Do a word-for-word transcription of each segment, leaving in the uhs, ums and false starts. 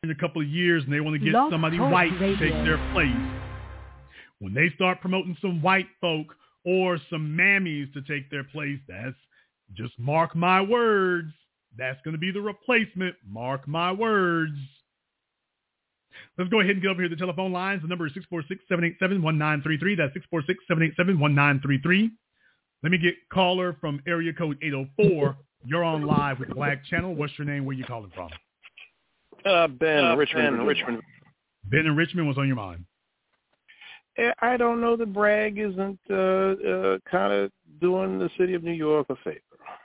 in a couple of years and they want to get Blog somebody Talk white to Radio. take their place. When they start promoting some white folk or some mammies to take their place, that's just mark my words. That's going to be the replacement. Mark my words. Let's go ahead and get over here to the telephone lines. The number is six four six, seven eight seven, one nine three three. That's six four six, seven eight seven, one nine three three. Let me get caller from area code eight oh four. You're on live with Black Channel. What's your name? Where you calling from? Uh, Ben, uh, Richmond. Ben, Richmond. Ben in Richmond. What's on your mind? I don't know that Bragg isn't uh, uh, kind of doing the city of New York a favor.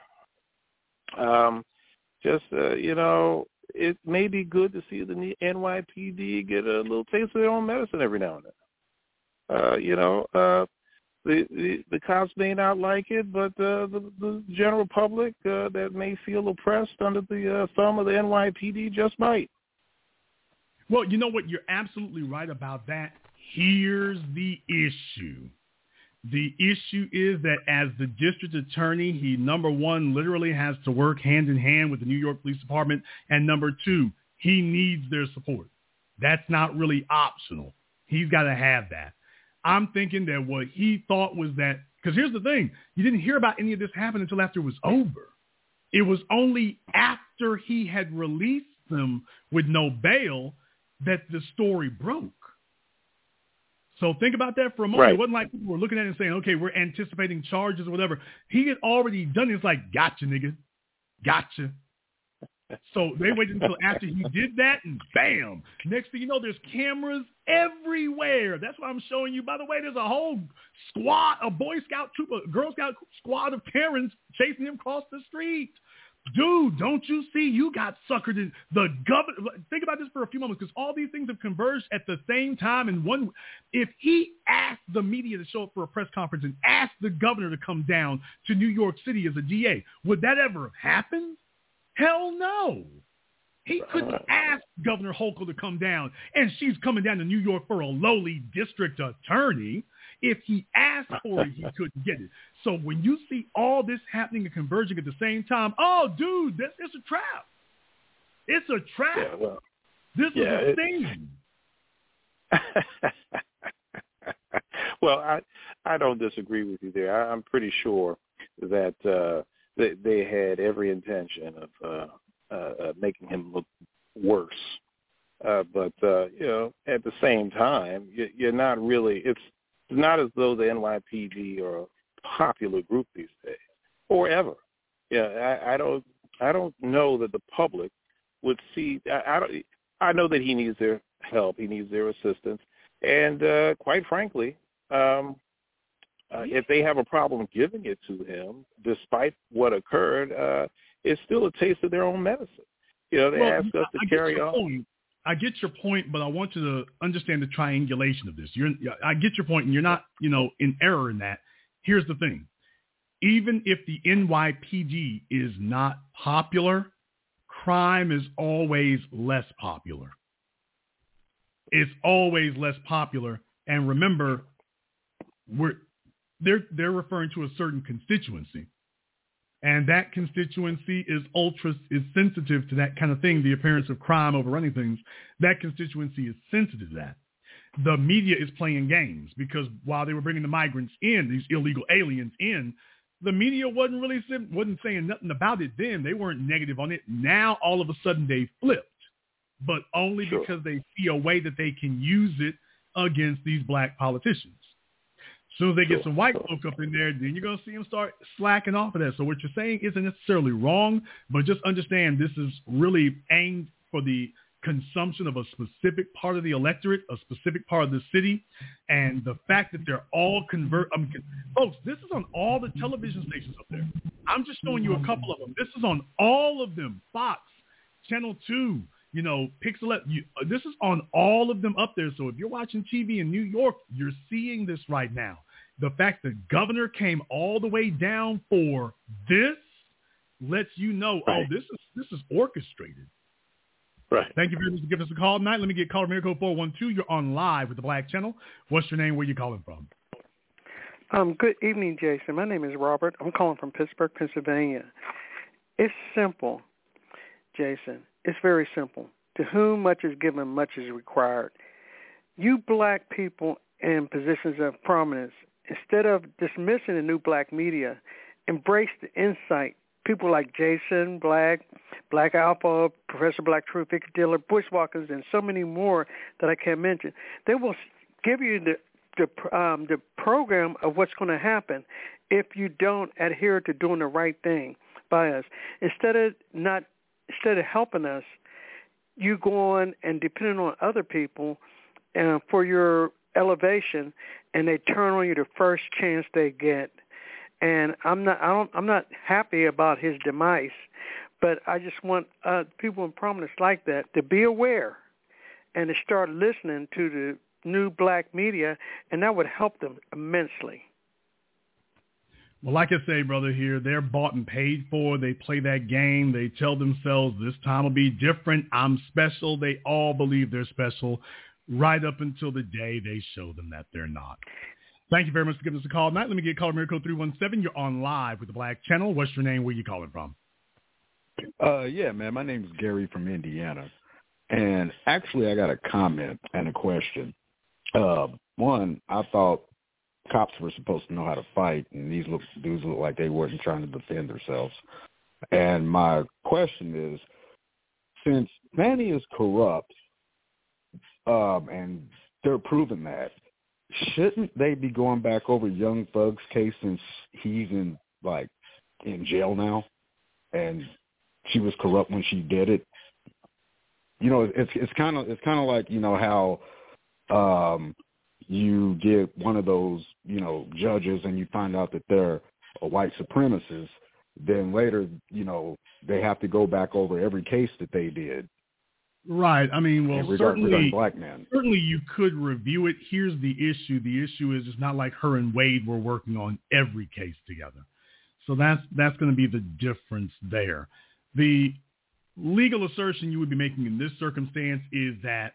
Um, just, uh, you know, it may be good to see the N Y P D get a little taste of their own medicine every now and then. Uh, you know, uh, the, the the cops may not like it, but uh, the, the general public uh, that may feel oppressed under the uh, thumb of the N Y P D just might. Well, you know what? You're absolutely right about that. Here's the issue. The issue is that as the district attorney, he, number one, literally has to work hand in hand with the New York Police Department. And number two, he needs their support. That's not really optional. He's got to have that. I'm thinking that what he thought was that, because here's the thing, you didn't hear about any of this happen until after it was over. It was only after he had released them with no bail that the story broke. So think about that for a moment. Right. It wasn't like people were looking at it and saying, okay, we're anticipating charges or whatever. He had already done it. It's like, gotcha, nigga. Gotcha. So they waited until after he did that, and bam. Next thing you know, there's cameras everywhere. That's what I'm showing you. By the way, there's a whole squad, a Boy Scout troop, a Girl Scout squad of Karens chasing him across the street. Dude, don't you see? You got suckered in the governor. Think about this for a few moments, because all these things have converged at the same time. And one, if he asked the media to show up for a press conference and asked the governor to come down to New York City as a D A, would that ever have happened? Hell no. He couldn't ask Governor Hochul to come down, and she's coming down to New York for a lowly district attorney. If he asked for it, he couldn't get it. So when you see all this happening and converging at the same time, oh, dude, this it's a trap. It's a trap. Yeah, well, this yeah, is a it, thing. Well, I I don't disagree with you there. I, I'm pretty sure that uh, they, they had every intention of uh, uh, uh, making him look worse. Uh, but, uh, you know, at the same time, you, you're not really – it's not as though the N Y P D are a popular group these days, or ever. Yeah, I, I don't. I don't know that the public would see. I, I don't. I know that he needs their help. He needs their assistance, and uh, quite frankly, um, uh, if they have a problem giving it to him, despite what occurred, uh, it's still a taste of their own medicine. You know, they well, ask us to I carry on. Point. I get your point, but I want you to understand the triangulation of this. You're, I get your point, and you're not, you know, in error in that. Here's the thing. Even if the N Y P D is not popular, crime is always less popular. It's always less popular. And remember, we're they're they're referring to a certain constituency. And that constituency is ultra is sensitive to that kind of thing, the appearance of crime overrunning things. That constituency is sensitive to that. The media is playing games because while they were bringing the migrants in, these illegal aliens in, the media wasn't really wasn't saying nothing about it then. They weren't negative on it. Now all of a sudden they flipped, but only Sure. because they see a way that they can use it against these black politicians. As soon as they get some white folk up in there, then you're going to see them start slacking off of that. So what you're saying isn't necessarily wrong, but just understand this is really aimed for the consumption of a specific part of the electorate, a specific part of the city, and the fact that they're all convert. I mean, folks, this is on all the television stations up there. I'm just showing you a couple of them. This is on all of them. Fox, Channel two, you know, Pixel. You, uh, this is on all of them up there. So if you're watching T V in New York, you're seeing this right now. The fact the governor came all the way down for this lets you know, right. oh, this is this is orchestrated. Right. Thank you very much for giving us a call tonight. Let me get caller number code four one two. You're on live with the Black Channel. What's your name? Where you calling from? Um, good evening, Jason. My name is Robert. I'm calling from Pittsburgh, Pennsylvania. It's simple, Jason. It's very simple. To whom much is given, much is required. You black people in positions of prominence, instead of dismissing the new black media, embrace the insight. People like Jason Black, Black Alpha, Professor Black Truth, Vicky Diller, Bushwalkers, and so many more that I can't mention. They will give you the the, um, the program of what's going to happen if you don't adhere to doing the right thing by us. Instead of not, instead of helping us, you go on and depending on other people uh, for your elevation, and they turn on you the first chance they get. And I'm not, I don't, I'm not happy about his demise, but I just want uh, people in prominence like that to be aware and to start listening to the new black media, and that would help them immensely. Well, like I say, brother, here, they're bought and paid for. They play that game. They tell themselves this time will be different. I'm special. They all believe they're special right up until the day they show them that they're not. Thank you very much for giving us a call tonight. Let me get caller Miracle three one seven. You're on live with the Black Channel. What's your name? Where you calling from? Uh, yeah, man. My name is Gary from Indiana. And actually, I got a comment and a question. Uh, one, I thought cops were supposed to know how to fight, and these look, dudes look like they weren't trying to defend themselves. And my question is, since Manny is corrupt, um, and they're proving that, shouldn't they be going back over Young Thug's case since he's in, like, in jail now, and she was corrupt when she did it? You know, it's it's kind of it's kind of like, you know, how um, you get one of those, you know, judges and you find out that they're a white supremacist. Then later, you know, they have to go back over every case that they did. Right. I mean, well, regard, certainly, black men. certainly you could review it. Here's the issue. The issue is it's not like her and Wade were working on every case together. So that's that's going to be the difference there. The legal assertion you would be making in this circumstance is that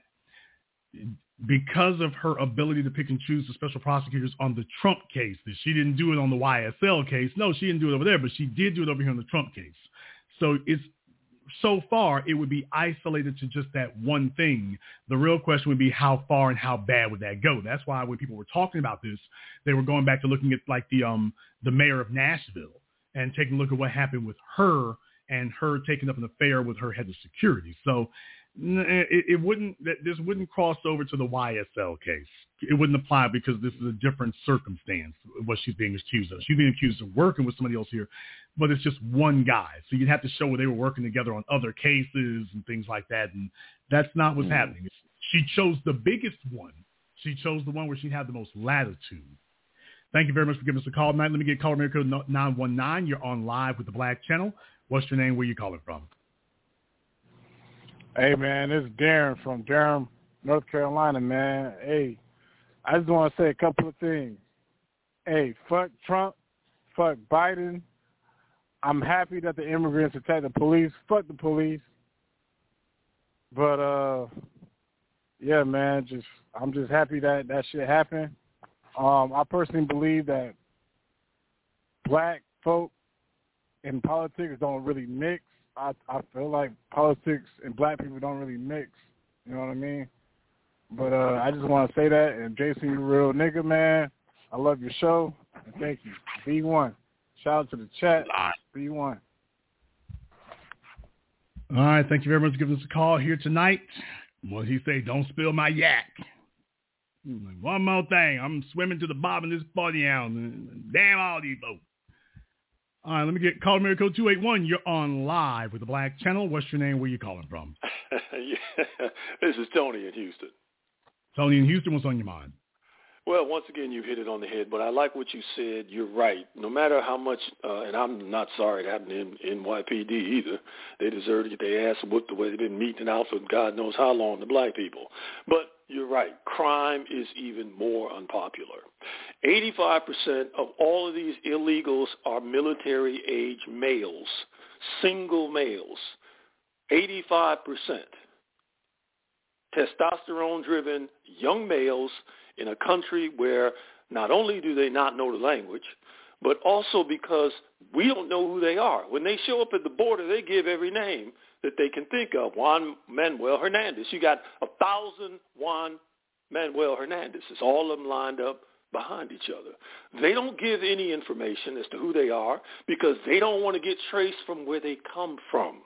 because of her ability to pick and choose the special prosecutors on the Trump case, that she didn't do it on the Y S L case. No, she didn't do it over there, but she did do it over here on the Trump case. So it's so far it would be isolated to just that one thing. The real question would be how far and how bad would that go? That's why when people were talking about this, they were going back to looking at like the um the mayor of Nashville and taking a look at what happened with her and her taking up an affair with her head of security. So it, it wouldn't, this wouldn't cross over to the Y S L case. It wouldn't apply because this is a different circumstance, what she's being accused of. She's being accused of working with somebody else here, but it's just one guy. So you'd have to show where they were working together on other cases and things like that. And that's not what's mm. happening. She chose the biggest one. She chose the one where she had the most latitude. Thank you very much for giving us a call tonight. Let me get caller America nine one nine. You're on live with the Black Channel. What's your name? Where you calling from? Hey, man, this is Darren from Durham, North Carolina, man. Hey, I just want to say a couple of things. Hey, fuck Trump. Fuck Biden. I'm happy that the immigrants attack the police. Fuck the police. But, uh, yeah, man, just I'm just happy that that shit happened. Um, I personally believe that black folk and politics don't really mix. I, I feel like politics and black people don't really mix. You know what I mean? But uh, I just want to say that. And Jason, you a real nigga, man. I love your show. And thank you. B one. Shout out to the chat. B one. All right. Thank you very much for giving us a call here tonight. What did he say? Don't spill my yak. Like, one more thing. I'm swimming to the bottom of this body out. Damn all these folks. All right, let me get call Miracle two eight one. You're on live with the Black Channel. What's your name? Where you calling from? Yeah, this is Tony in Houston. Tony in Houston, what's on your mind? Well, once again, you hit it on the head, but I like what you said. You're right. No matter how much, uh, and I'm not sorry it happened in N Y P D either. They deserve to get their ass whooped the way they've been meeting out for God knows how long, the black people. But you're right. Crime is even more unpopular. eighty-five percent of all of these illegals are military-age males, single males. eighty-five percent. Testosterone-driven young males in a country where not only do they not know the language, but also because we don't know who they are. When they show up at the border, they give every name that they can think of. Juan Manuel Hernandez. You got a thousand Juan Manuel Hernandez. It's all of them lined up behind each other. They don't give any information as to who they are because they don't want to get traced from where they come from.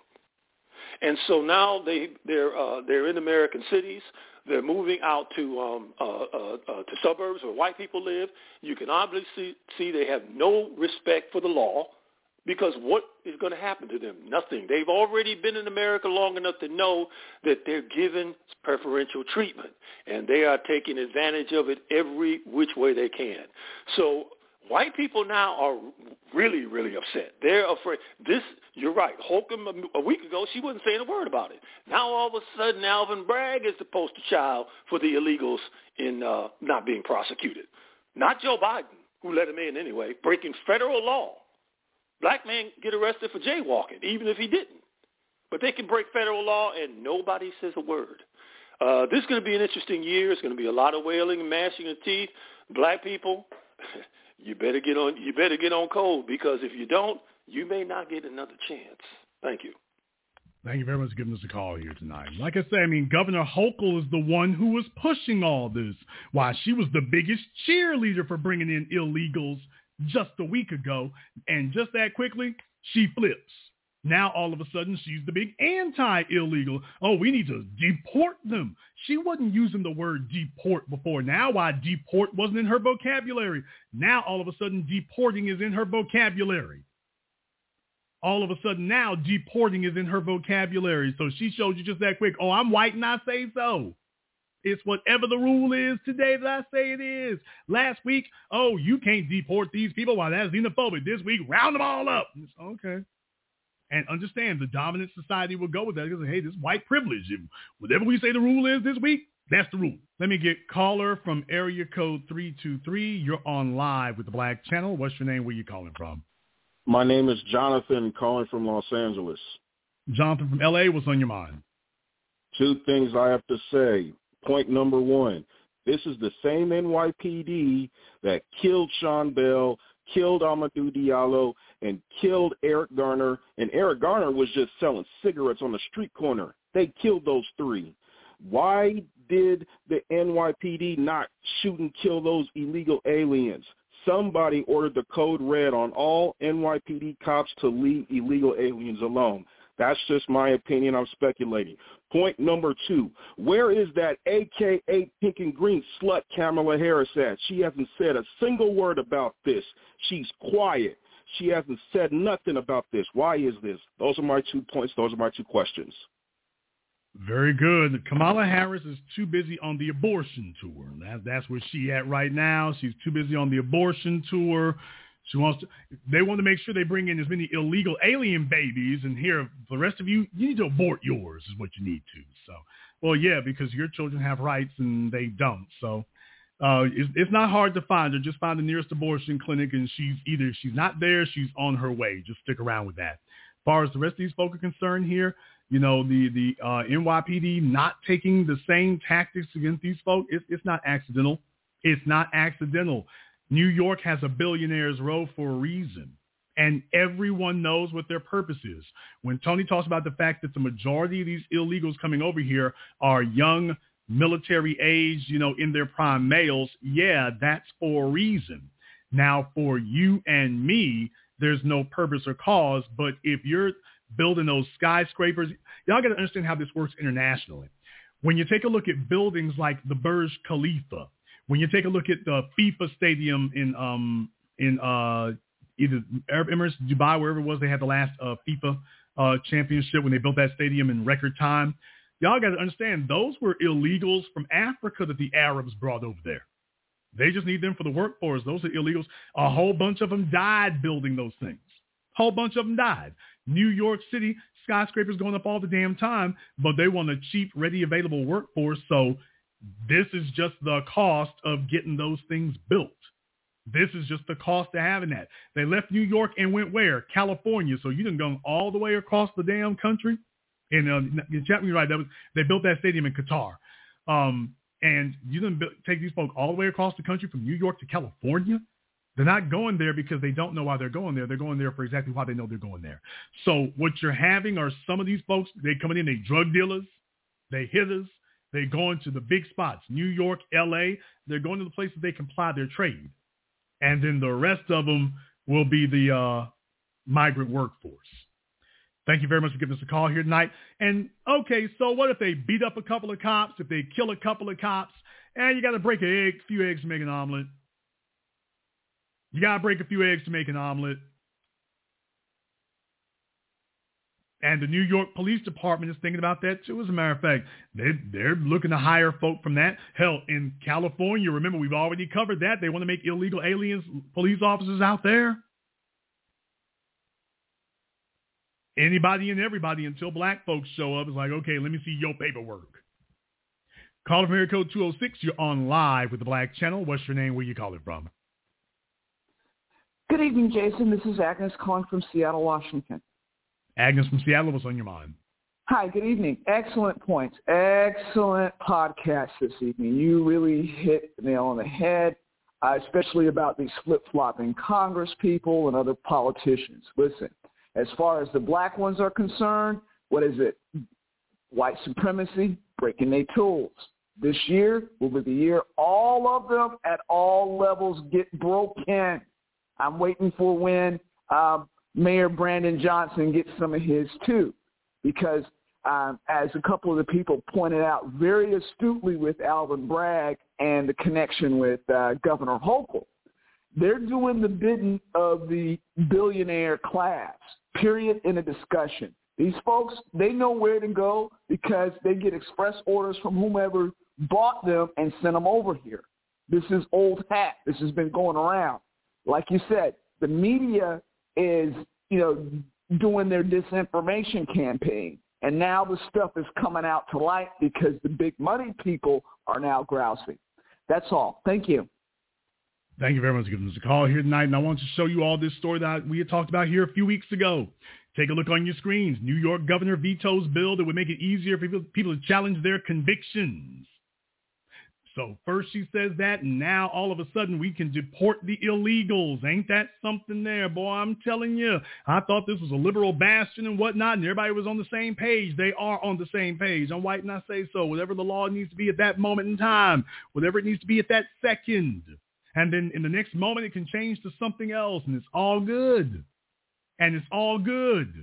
And so now they they're uh, they're in American cities. They're moving out to um, uh, uh, uh, to suburbs where white people live. You can obviously see, see they have no respect for the law. Because what is going to happen to them? Nothing. They've already been in America long enough to know that they're given preferential treatment, and they are taking advantage of it every which way they can. So white people now are really, really upset. They're afraid. This, you're right. Holcomb, a week ago, she wasn't saying a word about it. Now all of a sudden, Alvin Bragg is the poster child for the illegals in uh, not being prosecuted. Not Joe Biden, who let him in anyway, breaking federal law. Black men get arrested for jaywalking, even if he didn't. But they can break federal law, and nobody says a word. Uh, this is going to be an interesting year. It's going to be a lot of wailing and gnashing of teeth. Black people, you better get on. You better get on code, because if you don't, you may not get another chance. Thank you. Thank you very much for giving us a call here tonight. Like I said, I mean, Governor Hochul is the one who was pushing all this. Why, she was the biggest cheerleader for bringing in illegals just a week ago, and just that quickly, she flips. Now, all of a sudden, she's the big anti-illegal. Oh, we need to deport them. She wasn't using the word deport before. Now, why deport wasn't in her vocabulary. Now, all of a sudden, deporting is in her vocabulary. All of a sudden, now, deporting is in her vocabulary. So she showed you just that quick. Oh, I'm white and I say so. It's whatever the rule is today that I say it is. Last week, oh, you can't deport these people. Why, that's xenophobic. This week, round them all up. It's, okay. And understand, the dominant society will go with that because, hey, this is white privilege. If whatever we say the rule is this week, that's the rule. Let me get caller from area code three two three. You're on live with the Black Channel. What's your name? Where you calling from? My name is Jonathan, calling from Los Angeles. Jonathan from L A, what's on your mind? Two things I have to say. Point number one, this is the same N Y P D that killed Sean Bell, killed Amadou Diallo, and killed Eric Garner. And Eric Garner was just selling cigarettes on the street corner. They killed those three. Why did the N Y P D not shoot and kill those illegal aliens? Somebody ordered the code red on all N Y P D cops to leave illegal aliens alone. That's just my opinion. I'm speculating. Point number two, where is that A K A pink and green slut Kamala Harris at? She hasn't said a single word about this. She's quiet. She hasn't said nothing about this. Why is this? Those are my two points. Those are my two questions. Very good. Kamala Harris is too busy on the abortion tour. That, that's where she at right now. She's too busy on the abortion tour. She wants to, they want to make sure they bring in as many illegal alien babies, and here, for the rest of you, you need to abort yours is what you need to. So, well, yeah, because your children have rights and they don't. So uh, it's, it's not hard to find her. Just find the nearest abortion clinic, and she's either she's not there, she's on her way. Just stick around with that. As far as the rest of these folks are concerned here, you know, the, the uh, N Y P D not taking the same tactics against these folks, it's, it's not accidental. It's not accidental. New York has a billionaire's row for a reason, and everyone knows what their purpose is. When Tony talks about the fact that the majority of these illegals coming over here are young, military age, you know, in their prime males, yeah, that's for a reason. Now, for you and me, there's no purpose or cause, but if you're building those skyscrapers, y'all got to understand how this works internationally. When you take a look at buildings like the Burj Khalifa, when you take a look at the FIFA stadium in um in uh either Arab Emirates, Dubai, wherever it was, they had the last uh, FIFA uh, championship when they built that stadium in record time. Y'all got to understand, those were illegals from Africa that the Arabs brought over there. They just need them for the workforce. Those are illegals. A whole bunch of them died building those things. A whole bunch of them died. New York City, skyscrapers going up all the damn time, but they want a cheap, ready, available workforce, so this is just the cost of getting those things built. This is just the cost of having that. They left New York and went where? California. So you done gone all the way across the damn country. And uh, you're right. That was, they built that stadium in Qatar. Um, and you done build, take these folks all the way across the country from New York to California. They're not going there because they don't know why they're going there. They're going there for exactly why they know they're going there. So what you're having are some of these folks, they coming in, they drug dealers, they hitters, they going to the big spots, New York, L A. They're going to the places they can ply their trade. And then the rest of them will be the uh, migrant workforce. Thank you very much for giving us a call here tonight. And, okay, so what if they beat up a couple of cops, if they kill a couple of cops, and you got to break an egg, a few eggs to make an omelet. You got to break a few eggs to make an omelet. And the New York Police Department is thinking about that too, as a matter of fact. They, they're looking to hire folk from that. Hell, in California, remember, we've already covered that. They want to make illegal aliens police officers out there. Anybody and everybody until black folks show up is like, okay, let me see your paperwork. Call from area code two oh six. You're on live with the Black Channel. What's your name? Where you calling from? Good evening, Jason. This is Agnes calling from Seattle, Washington. Agnes from Seattle, what's on your mind? Hi, good evening. Excellent points. Excellent podcast this evening. You really hit the nail on the head, uh, especially about these flip-flopping Congress people and other politicians. Listen, as far as the black ones are concerned, what is it? White supremacy, breaking their tools. This year will be the year all of them at all levels get broken. I'm waiting for when um, Mayor Brandon Johnson gets some of his too, because um, as a couple of the people pointed out very astutely with Alvin Bragg and the connection with uh, Governor Hochul, they're doing the bidding of the billionaire class, period, in a discussion. These folks, they know where to go because they get express orders from whomever bought them and sent them over here. This is old hat. This has been going around. Like you said, the media is, you know, doing their disinformation campaign. And now the stuff is coming out to light because the big money people are now grousing. That's all. Thank you. Thank you very much for giving us a call here tonight. And I want to show you all this story that we had talked about here a few weeks ago. Take a look on your screens. New York governor vetoes bill that would make it easier for people, people to challenge their convictions. So first she says that, and now all of a sudden we can deport the illegals. Ain't that something there, boy? I'm telling you. I thought this was a liberal bastion and whatnot, and everybody was on the same page. They are on the same page. I'm white and I say so. Whatever the law needs to be at that moment in time, whatever it needs to be at that second. And then in the next moment it can change to something else, and it's all good. And it's all good.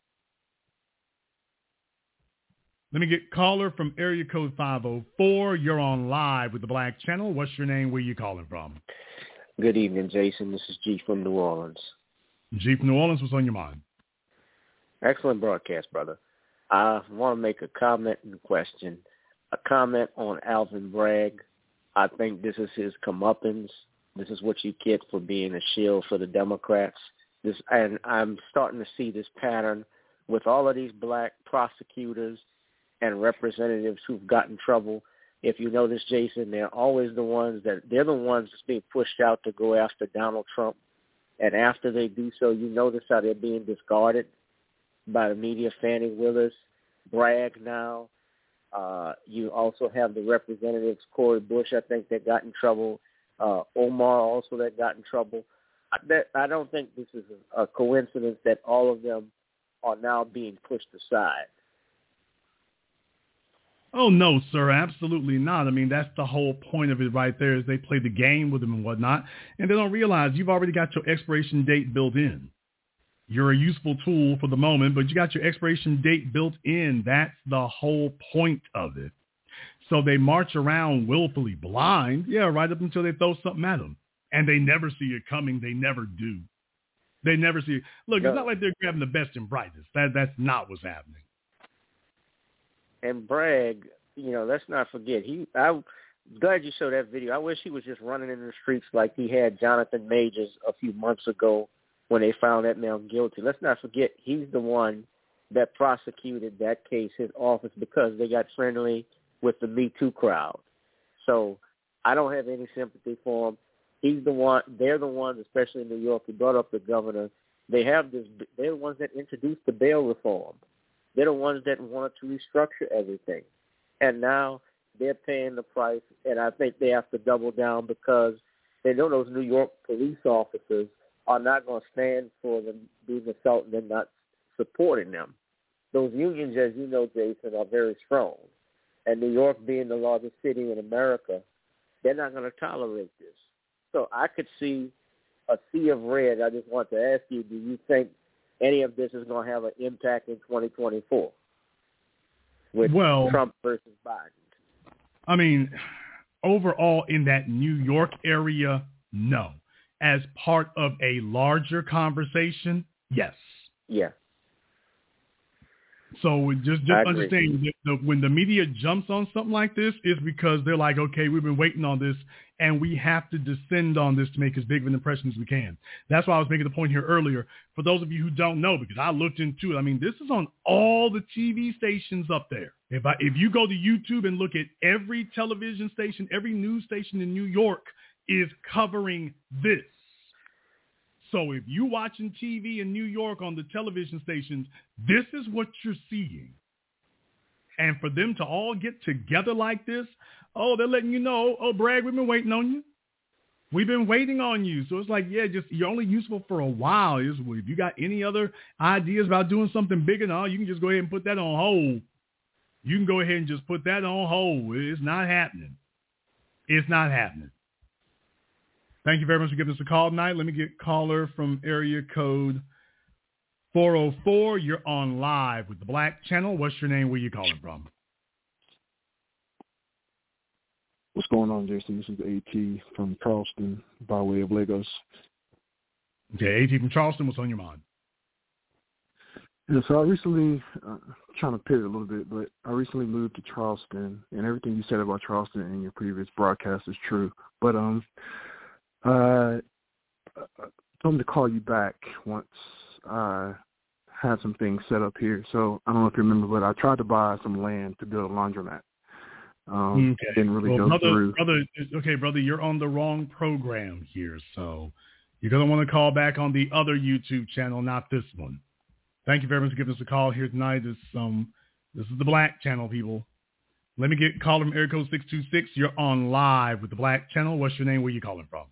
Let me get caller from area code five oh four. You're on live with the Black Channel. What's your name? Where you calling from? Good evening, Jason. This is G from New Orleans. G from New Orleans. What's on your mind? Excellent broadcast, brother. I want to make a comment and question. A comment on Alvin Bragg. I think this is his comeuppance. This is what you get for being a shield for the Democrats. This, and I'm starting to see this pattern with all of these black prosecutors and representatives who've gotten trouble. If you notice, Jason, they're always the ones that they're the ones that's being pushed out to go after Donald Trump. And after they do so, you notice how they're being discarded by the media. Fannie Willis, Bragg now. Uh, you also have the representatives, Cori Bush, I think, that got in trouble. Uh, Omar also that got in trouble. I, that, I don't think this is a, a coincidence that all of them are now being pushed aside. Oh, no, sir, absolutely not. I mean, that's the whole point of it right there is they play the game with them and whatnot, and they don't realize you've already got your expiration date built in. You're a useful tool for the moment, but you got your expiration date built in. That's the whole point of it. So they march around willfully blind, yeah, right up until they throw something at them. And they never see it coming. They never do. They never see it. Look, no. It's not like they're grabbing the best and brightest. That That's not what's happening. And Bragg, you know, let's not forget, he. I'm glad you showed that video. I wish he was just running in the streets like he had Jonathan Majors a few months ago when they found that man guilty. Let's not forget, he's the one that prosecuted that case, his office, because they got friendly with the Me Too crowd. So I don't have any sympathy for him. He's the one, they're the ones, especially in New York, who brought up the governor. They have this, they're the ones that introduced the bail reform. They're the ones that wanted to restructure everything. And now they're paying the price, and I think they have to double down because they know those New York police officers are not going to stand for them being assaulted and not supporting them. Those unions, as you know, Jason, are very strong. And New York being the largest city in America, they're not going to tolerate this. So I could see a sea of red. I just want to ask you, do you think any of this is going to have an impact in twenty twenty-four with well, Trump versus Biden? I mean, overall in that New York area, no. As part of a larger conversation, yes. Yeah. So just, just understand that the, when the media jumps on something like this, it's because they're like, okay, we've been waiting on this, and we have to descend on this to make as big of an impression as we can. That's why I was making the point here earlier. For those of you who don't know, because I looked into it, I mean, this is on all the T V stations up there. If I, if you go to YouTube and look at every television station, every news station in New York is covering this. So if you're watching T V in New York on the television stations, this is what you're seeing. And for them to all get together like this, oh, they're letting you know, oh, Bragg, we've been waiting on you. We've been waiting on you. So it's like, yeah, just you're only useful for a while. Is if you got any other ideas about doing something bigger, no, you can just go ahead and put that on hold. You can go ahead and just put that on hold. It's not happening. It's not happening. Thank you very much for giving us a call tonight. Let me get caller from area code four oh four. You're on live with the Black Channel. What's your name? Where you calling from? What's going on, Jason? This is AT from Charleston by way of Lagos. Okay, AT from Charleston. What's on your mind? Yeah, so I recently, uh, trying to pivot a little bit, but I recently moved to Charleston, and everything you said about Charleston in your previous broadcast is true. But um. Uh, I told him to call you back once I had some things set up here. So I don't know if you remember, but I tried to buy some land to build a laundromat. Um, okay. Didn't really well, go brother, through. Brother, okay, brother, you're on the wrong program here. So you're going to want to call back on the other YouTube channel, not this one. Thank you very much for giving us a call here tonight. This, um, this is the Black Channel, people. Let me get caller from area code six two six. You're on live with the Black Channel. What's your name? Where you calling from?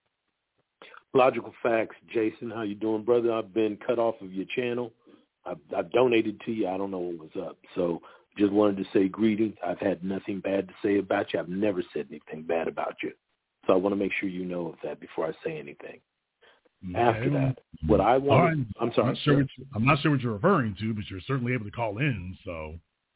Logical Facts, Jason. How you doing, brother? I've been cut off of your channel. I've, I've donated to you. I don't know what was up. So just wanted to say greetings. I've had nothing bad to say about you. I've never said anything bad about you. So I want to make sure you know of that before I say anything. Okay. After that, what I want, right. I'm sorry. I'm not, sure what you, I'm not sure what you're referring to, but you're certainly able to call in. So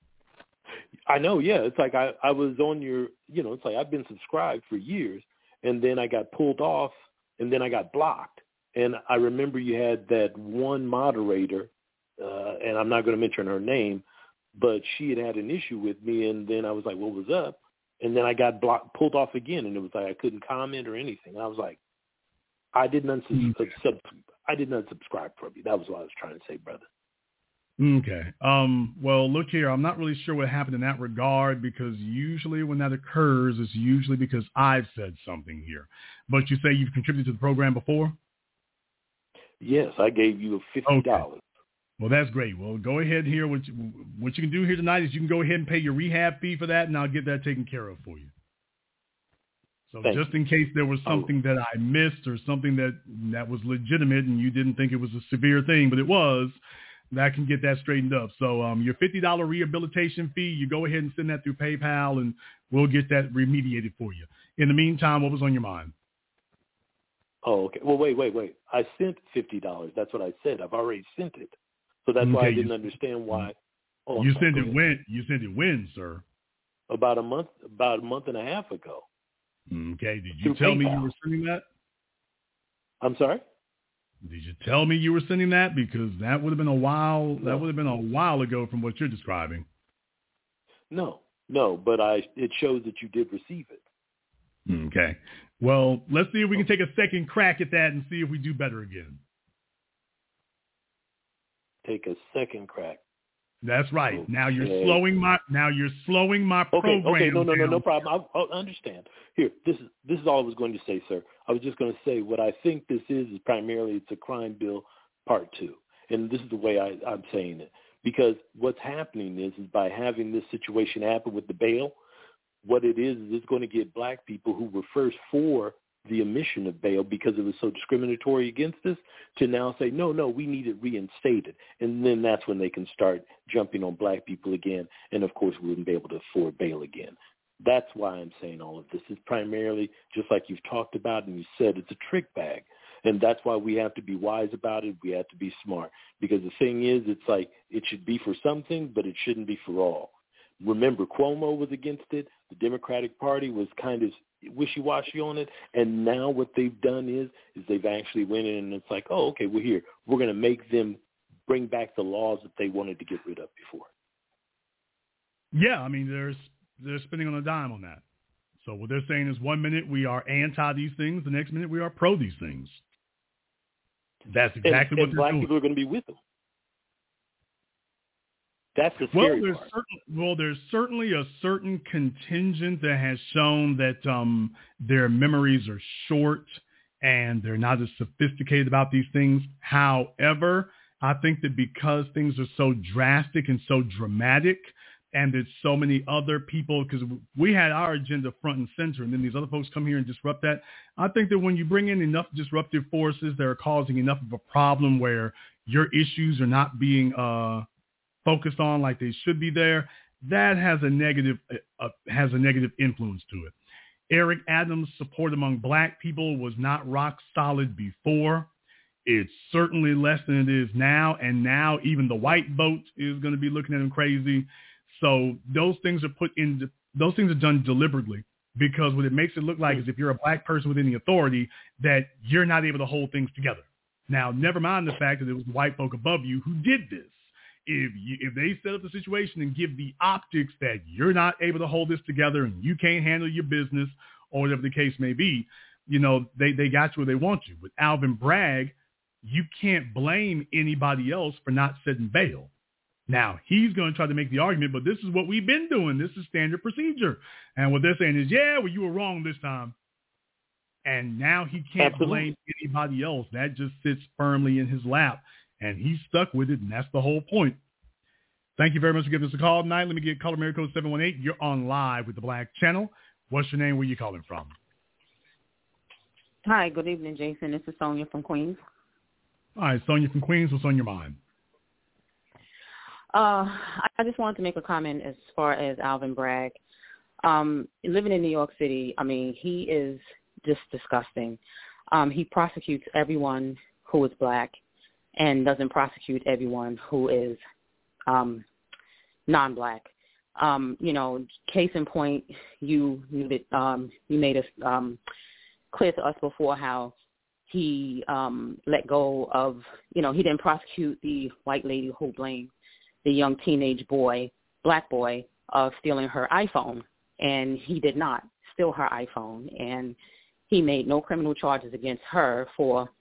I know, yeah. It's like I, I was on your, you know, it's like I've been subscribed for years, and then I got pulled off. And then I got blocked. And I remember you had that one moderator, uh, and I'm not going to mention her name, but she had had an issue with me. And then I was like, what was up? And then I got blocked, pulled off again. And it was like I couldn't comment or anything. And I was like, I didn't unsub- sub- I didn't unsubscribe from you. That was what I was trying to say, brother. Okay. Um, well, look here. I'm not really sure what happened in that regard because usually when that occurs, it's usually because I've said something here. But you say you've contributed to the program before? Yes, I gave you fifty dollars. Okay. Well, that's great. Well, go ahead here. What you, what you can do here tonight is you can go ahead and pay your rehab fee for that, and I'll get that taken care of for you. So Thank just you. in case there was something that I missed or something that, that was legitimate and you didn't think it was a severe thing, but it was, that can get that straightened up. So um, your fifty dollars rehabilitation fee, you go ahead and send that through PayPal, and we'll get that remediated for you. In the meantime, what was on your mind? Oh, okay. Well, wait, wait, wait. I sent fifty dollars. That's what I said. I've already sent it. So that's okay, why I didn't you, understand why. Oh, you sent it when? You sent it when, sir? About a month, about a month and a half ago. Okay. Did you tell PayPal. me you were sending that? I'm sorry? Did you tell me you were sending that? Because that would have been a while. No. That would have been a while ago from what you're describing. No, no, but I. It shows that you did receive it. Okay. Well, let's see if we can take a second crack at that and see if we do better again. Take a second crack. That's right. Okay. Now you're slowing my. Now you're slowing my okay, program. Okay. No. No. No. down. No problem. I, I understand. Here. This is. This is all I was going to say, sir. I was just going to say what I think this is is primarily it's a crime bill part two, and this is the way I, I'm saying it because what's happening is is by having this situation happen with the bail, what it is is it's going to get black people who were first for the omission of bail because it was so discriminatory against us to now say, no, no, we need it reinstated. And then that's when they can start jumping on black people again. And, of course, we wouldn't be able to afford bail again. That's why I'm saying all of this is primarily, just like you've talked about and you said, it's a trick bag. And that's why we have to be wise about it. We have to be smart. Because the thing is, it's like it should be for something, but it shouldn't be for all. Remember, Cuomo was against it. The Democratic Party was kind of wishy-washy on it. And now what they've done is, is they've actually went in and it's like, oh, okay, we're here. We're going to make them bring back the laws that they wanted to get rid of before. Yeah, I mean, there's they're spending on a dime on that. So what they're saying is one minute we are anti these things, the next minute we are pro these things. That's exactly and, what and they're black doing. people are going to be with them. That's the well, scary there's part. certain, well, there's certainly a certain contingent that has shown that um, their memories are short and they're not as sophisticated about these things. However, I think that because things are so drastic and so dramatic, and there's so many other people, because we had our agenda front and center, and then these other folks come here and disrupt that. I think that when you bring in enough disruptive forces that are causing enough of a problem where your issues are not being uh, focused on like they should be there, that has a negative uh, has a negative influence to it. Eric Adams' support among black people was not rock solid before. It's certainly less than it is now, and now even the white vote is going to be looking at him crazy. So those things are put in, those things are done deliberately, because what it makes it look like is if you're a black person within the authority, that you're not able to hold things together. Now, never mind the fact that it was the white folk above you who did this. If you, if they set up the situation and give the optics that you're not able to hold this together and you can't handle your business or whatever the case may be, you know, they, they got you where they want you. With Alvin Bragg, you can't blame anybody else for not setting bail. Now, he's going to try to make the argument, but this is what we've been doing. This is standard procedure. And what they're saying is, yeah, well, you were wrong this time. And now he can't Absolutely. blame anybody else. That just sits firmly in his lap, and he's stuck with it, and that's the whole point. Thank you very much for giving us a call tonight. Let me get caller Mary code seven one eight. You're on live with the Black Channel. What's your name? Where you calling from? Hi, good evening, Jason. This is Sonia from Queens. All right, Sonia from Queens. What's on your mind? Uh, I just wanted to make a comment as far as Alvin Bragg. Um, living in New York City, I mean, he is just disgusting. Um, he prosecutes everyone who is black and doesn't prosecute everyone who is um, non-black. Um, you know, case in point, you you, did, um, you made us um, clear to us before how he um, let go of, you know, he didn't prosecute the white lady who blamed the young teenage boy, black boy, of stealing her iPhone. And he did not steal her iPhone. And he made no criminal charges against her for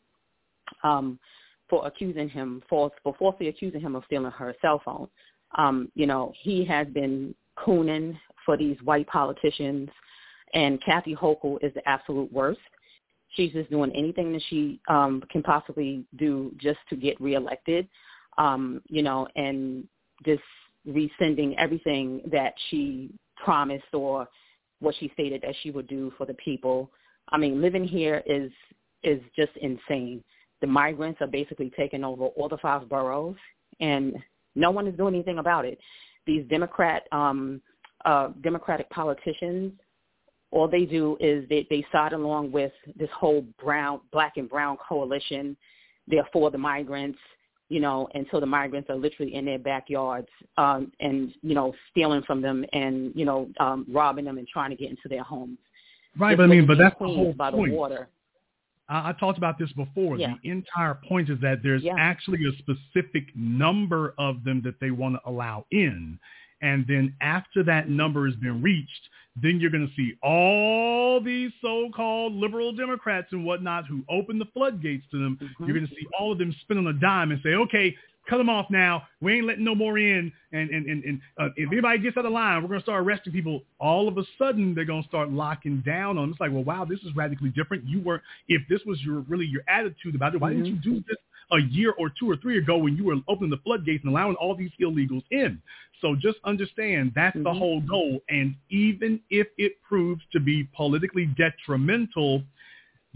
um, for accusing him, false, for falsely accusing him of stealing her cell phone. Um, you know, he has been cooning for these white politicians. And Kathy Hochul is the absolute worst. She's just doing anything that she um, can possibly do just to get reelected. Um, you know, and just rescinding everything that she promised or what she stated that she would do for the people. I mean, living here is is just insane. The migrants are basically taking over all the five boroughs, and no one is doing anything about it. These Democrat um, uh, Democratic politicians, all they do is they, they side along with this whole brown, black and brown coalition. They're for the migrants, you know, until the migrants are literally in their backyards um, and, you know, stealing from them and, you know, um, robbing them and trying to get into their homes. Right, Just but I mean, living but in that's the Queens whole by point. The water. I, I talked about this before. Yeah. The entire point is that there's Yeah. actually a specific number of them that they want to allow in. And then after that number has been reached, then you're going to see all these so-called liberal Democrats and whatnot who open the floodgates to them. Mm-hmm. You're going to see all of them spin on a dime and say, okay, cut them off now. We ain't letting no more in. And, and, and, and uh, if anybody gets out of line, we're going to start arresting people. All of a sudden, they're going to start locking down on them. It's like, well, wow, this is radically different. You weren't, if this was your really your attitude about it, why mm-hmm. didn't you do this a year or two or three ago when you were opening the floodgates and allowing all these illegals in? So just understand that's mm-hmm. the whole goal. And even if it proves to be politically detrimental,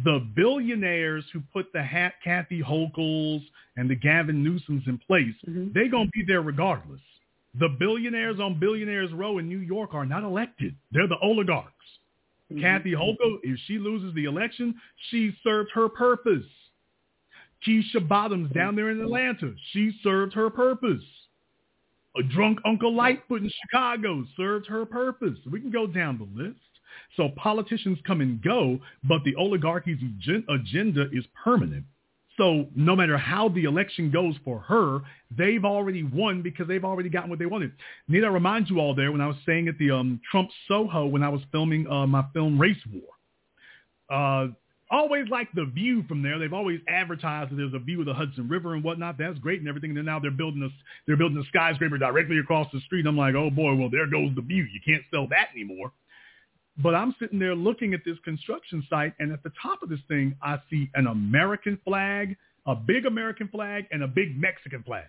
The billionaires who put the hat Kathy Hochul's and the Gavin Newsoms in place, mm-hmm. they're going to be there regardless. The billionaires on Billionaires Row in New York are not elected. They're the oligarchs. Mm-hmm. Kathy Hochul, if she loses the election, she served her purpose. Keisha Bottoms down there in Atlanta, she served her purpose. A drunk Uncle Lightfoot in Chicago served her purpose. We can go down the list. So politicians come and go, but the oligarchy's agenda is permanent. So no matter how the election goes for her, they've already won because they've already gotten what they wanted. Need I remind you all there when I was staying at the um, Trump Soho when I was filming uh, my film Race War. Uh, always like the view from there. They've always advertised that there's a view of the Hudson River and whatnot. That's great and everything. And then now they're building a, they're building a skyscraper directly across the street. I'm like, oh boy, well there goes the view. You can't sell that anymore. But I'm sitting there looking at this construction site, and at the top of this thing, I see an American flag, a big American flag, and a big Mexican flag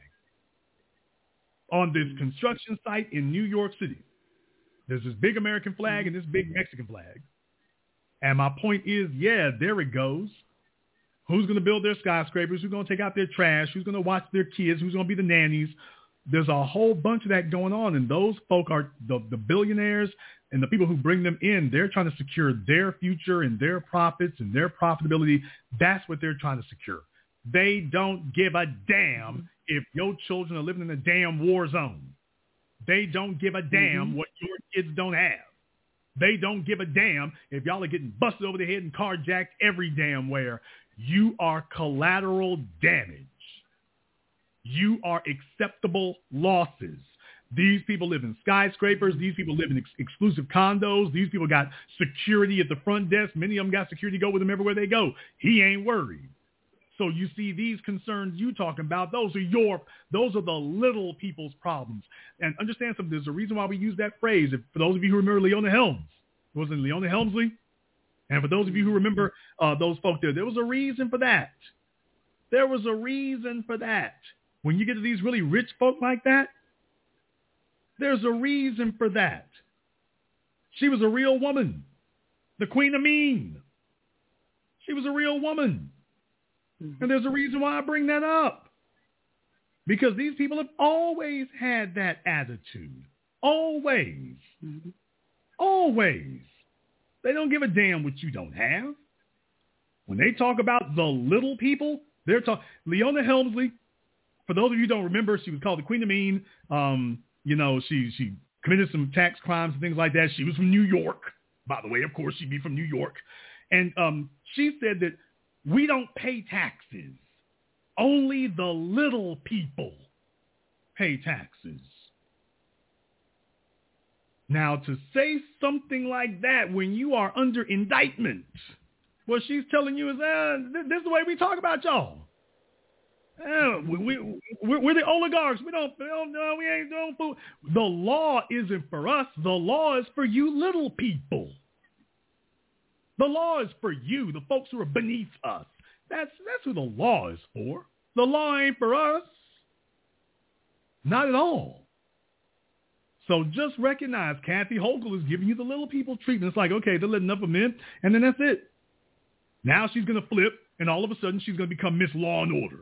on this construction site in New York City. There's this big American flag and this big Mexican flag. And my point is, yeah, there it goes. Who's going to build their skyscrapers? Who's going to take out their trash? Who's going to watch their kids? Who's going to be the nannies? There's a whole bunch of that going on, and those folk are the, the billionaires and the people who bring them in. They're trying to secure their future and their profits and their profitability. That's what they're trying to secure. They don't give a damn if your children are living in a damn war zone. They don't give a damn mm-hmm. what your kids don't have. They don't give a damn if y'all are getting busted over the head and carjacked every damn where. You are collateral damage. You are acceptable losses. These people live in skyscrapers. These people live in ex- exclusive condos. These people got security at the front desk. Many of them got security go with them everywhere they go. He ain't worried. So you see these concerns you talking about, those are your, those are the little people's problems. And understand something, there's a reason why we use that phrase. If, for those of you who remember Leona Helms, it wasn't Leona Helmsley? And for those of you who remember uh, those folk there, there was a reason for that. There was a reason for that. When you get to these really rich folk like that, there's a reason for that. She was a real woman. The Queen of Mean. She was a real woman. Mm-hmm. And there's a reason why I bring that up. Because these people have always had that attitude. Always. Mm-hmm. Always. They don't give a damn what you don't have. When they talk about the little people, they're talking. Leona Helmsley, for those of you who don't remember, she was called the Queen of Mean. Um, you know, she she committed some tax crimes and things like that. She was from New York, by the way. Of course, she'd be from New York. And um, she said that we don't pay taxes. Only the little people pay taxes. Now, to say something like that when you are under indictment, what she's telling you is, uh, this is the way we talk about y'all. Uh, we, we, we're, we're the oligarchs. We don't, we don't, no, we ain't doing food. The law isn't for us. The law is for you little people. The law is for you, the folks who are beneath us. That's, that's who the law is for. The law ain't for us. Not at all. So just recognize Kathy Hochul is giving you the little people treatment. It's like, okay, they're letting up a men, and then that's it. Now she's going to flip, and all of a sudden she's going to become Miss Law and Order.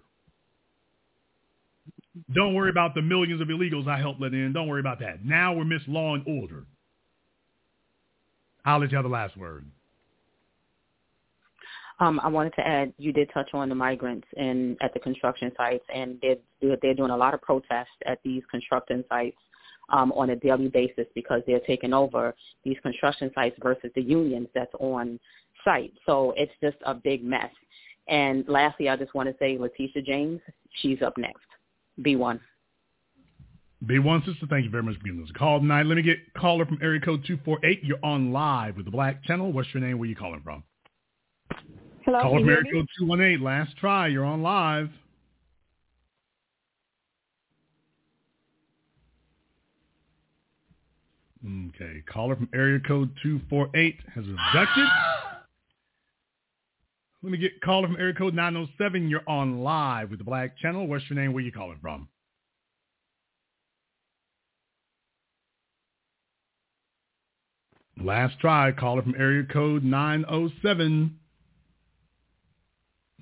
Don't worry about the millions of illegals I helped let in. Don't worry about that. Now we're Miss Law and Order. I'll let you have the last word. Um, I wanted to add, you did touch on the migrants and at the construction sites, and they're, they're doing a lot of protests at these construction sites um, on a daily basis because they're taking over these construction sites versus the unions that's on site. So it's just a big mess. And lastly, I just want to say Letitia James, she's up next. B one. B one, sister, thank you very much for giving us a call tonight. Let me get caller from area code two four eight. You're on live with the Black Channel. What's your name? Where are you calling from? Hello, caller from area code two one eight. Last try. You're on live. Okay. Caller from area code two four eight has abducted. Let me get caller from area code nine oh seven. You're on live with the Black Channel. What's your name? Where are you calling from? Last try. Caller from area code nine oh seven.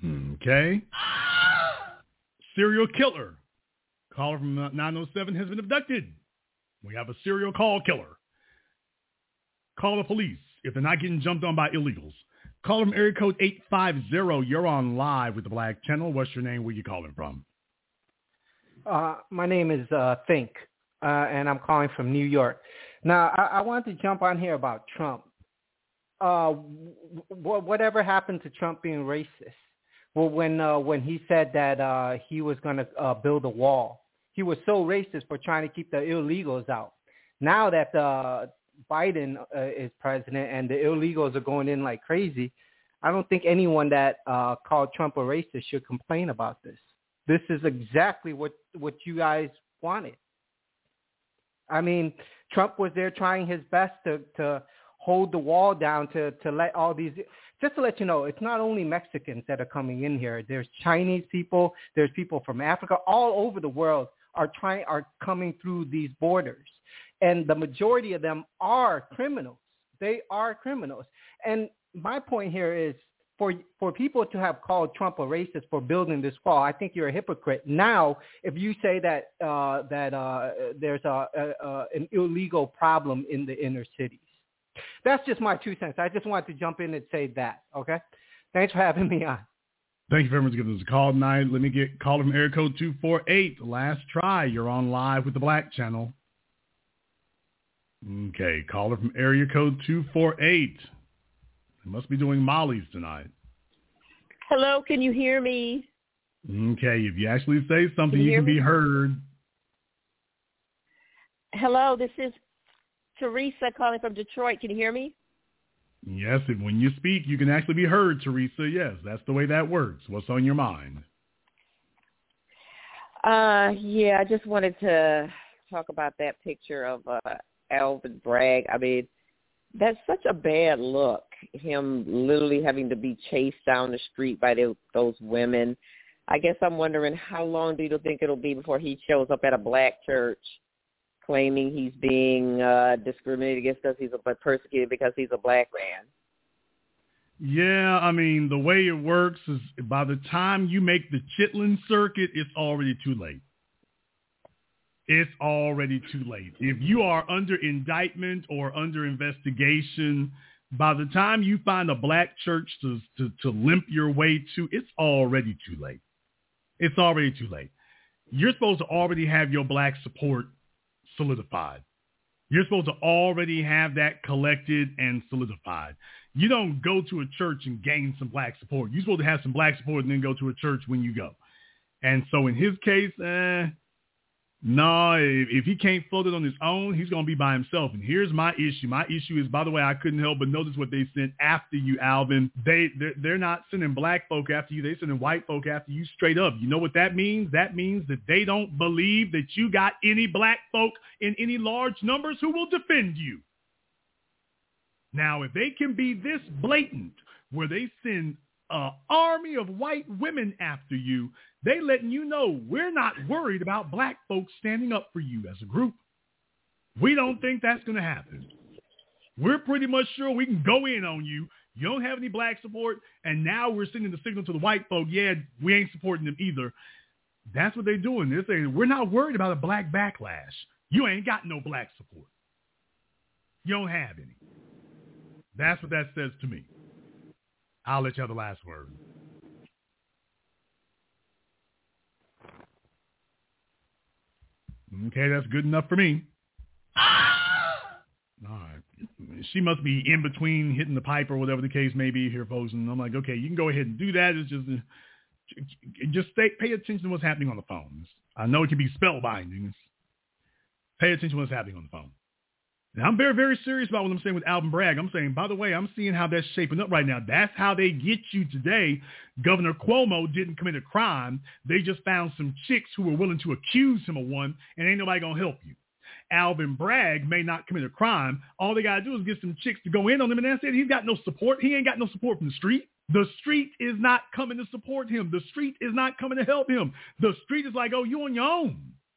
Okay. Serial killer. Caller from nine oh seven has been abducted. We have a serial call killer. Call the police if they're not getting jumped on by illegals. Call from area code eight five zero. You're on live with the Black Channel. What's your name? Where you calling from? Uh, my name is uh, Think, uh, and I'm calling from New York. Now, I, I wanted to jump on here about Trump. Uh, w- whatever happened to Trump being racist? Well, when uh, when he said that uh, he was going to uh, build a wall, he was so racist for trying to keep the illegals out. Now that uh, Biden uh, is president and the illegals are going in like crazy, I don't think anyone that uh, called Trump a racist should complain about this. This is exactly what, what you guys wanted. I mean, Trump was there trying his best to, to hold the wall down to, to let all these – just to let you know, it's not only Mexicans that are coming in here. There's Chinese people. There's people from Africa. All over the world are trying are coming through these borders. And the majority of them are criminals. They are criminals. And my point here is for for people to have called Trump a racist for building this wall, I think you're a hypocrite. Now, if you say that uh, that uh, there's a, a, a, an illegal problem in the inner cities. That's just my two cents. I just wanted to jump in and say that, okay? Thanks for having me on. Thank you very much for giving us a call tonight. Let me get called from area code two four eight. Last try. You're on live with the Black Channel. Okay, caller from area code two four eight. They must be doing mollies tonight. Hello, can you hear me? Okay, if you actually say something, can you, you can me? be heard. Hello, this is Teresa calling from Detroit. Can you hear me? Yes, and when you speak, you can actually be heard, Teresa. Yes, that's the way that works. What's on your mind? Uh, yeah, I just wanted to talk about that picture of uh, Alvin Bragg. I mean, that's such a bad look, him literally having to be chased down the street by the, those women. I guess I'm wondering how long do you think it'll be before he shows up at a black church claiming he's being uh, discriminated against because he's a persecuted because he's a black man. Yeah, I mean, the way it works is by the time you make the Chitlin circuit, it's already too late. It's already too late. If you are under indictment or under investigation, by the time you find a black church to, to, to limp your way to, it's already too late. It's already too late. You're supposed to already have your black support solidified. You're supposed to already have that collected and solidified. You don't go to a church and gain some black support. You're supposed to have some black support and then go to a church when you go. And so in his case, eh, no, if, if he can't float it on his own, he's going to be by himself. And here's my issue. My issue is, by the way, I couldn't help but notice what they sent after you, Alvin. They, they're, they're not sending black folk after you. They're sending white folk after you straight up. You know what that means? That means that they don't believe that you got any black folk in any large numbers who will defend you. Now, if they can be this blatant where they send an army of white women after you, they letting you know we're not worried about black folks standing up for you as a group. We don't think that's going to happen. We're pretty much sure we can go in on you. You don't have any black support, and now we're sending the signal to the white folk, yeah, we ain't supporting them either. That's what they're doing. They're saying, we're not worried about a black backlash. You ain't got no black support. You don't have any. That's what that says to me. I'll let you have the last word. Okay, that's good enough for me. All right. She must be in between hitting the pipe or whatever the case may be here, folks. And I'm like, okay, you can go ahead and do that. It's just, just stay, pay attention to what's happening on the phone. I know it can be spellbinding. Pay attention to what's happening on the phone. Now, I'm very, very serious about what I'm saying with Alvin Bragg. I'm saying, by the way, I'm seeing how that's shaping up right now. That's how they get you today. Governor Cuomo didn't commit a crime. They just found some chicks who were willing to accuse him of one, and ain't nobody going to help you. Alvin Bragg may not commit a crime. All they got to do is get some chicks to go in on him, and that's it. He's got no support. He ain't got no support from the street. The street is not coming to support him. The street is not coming to help him. The street is like, oh, you on your own.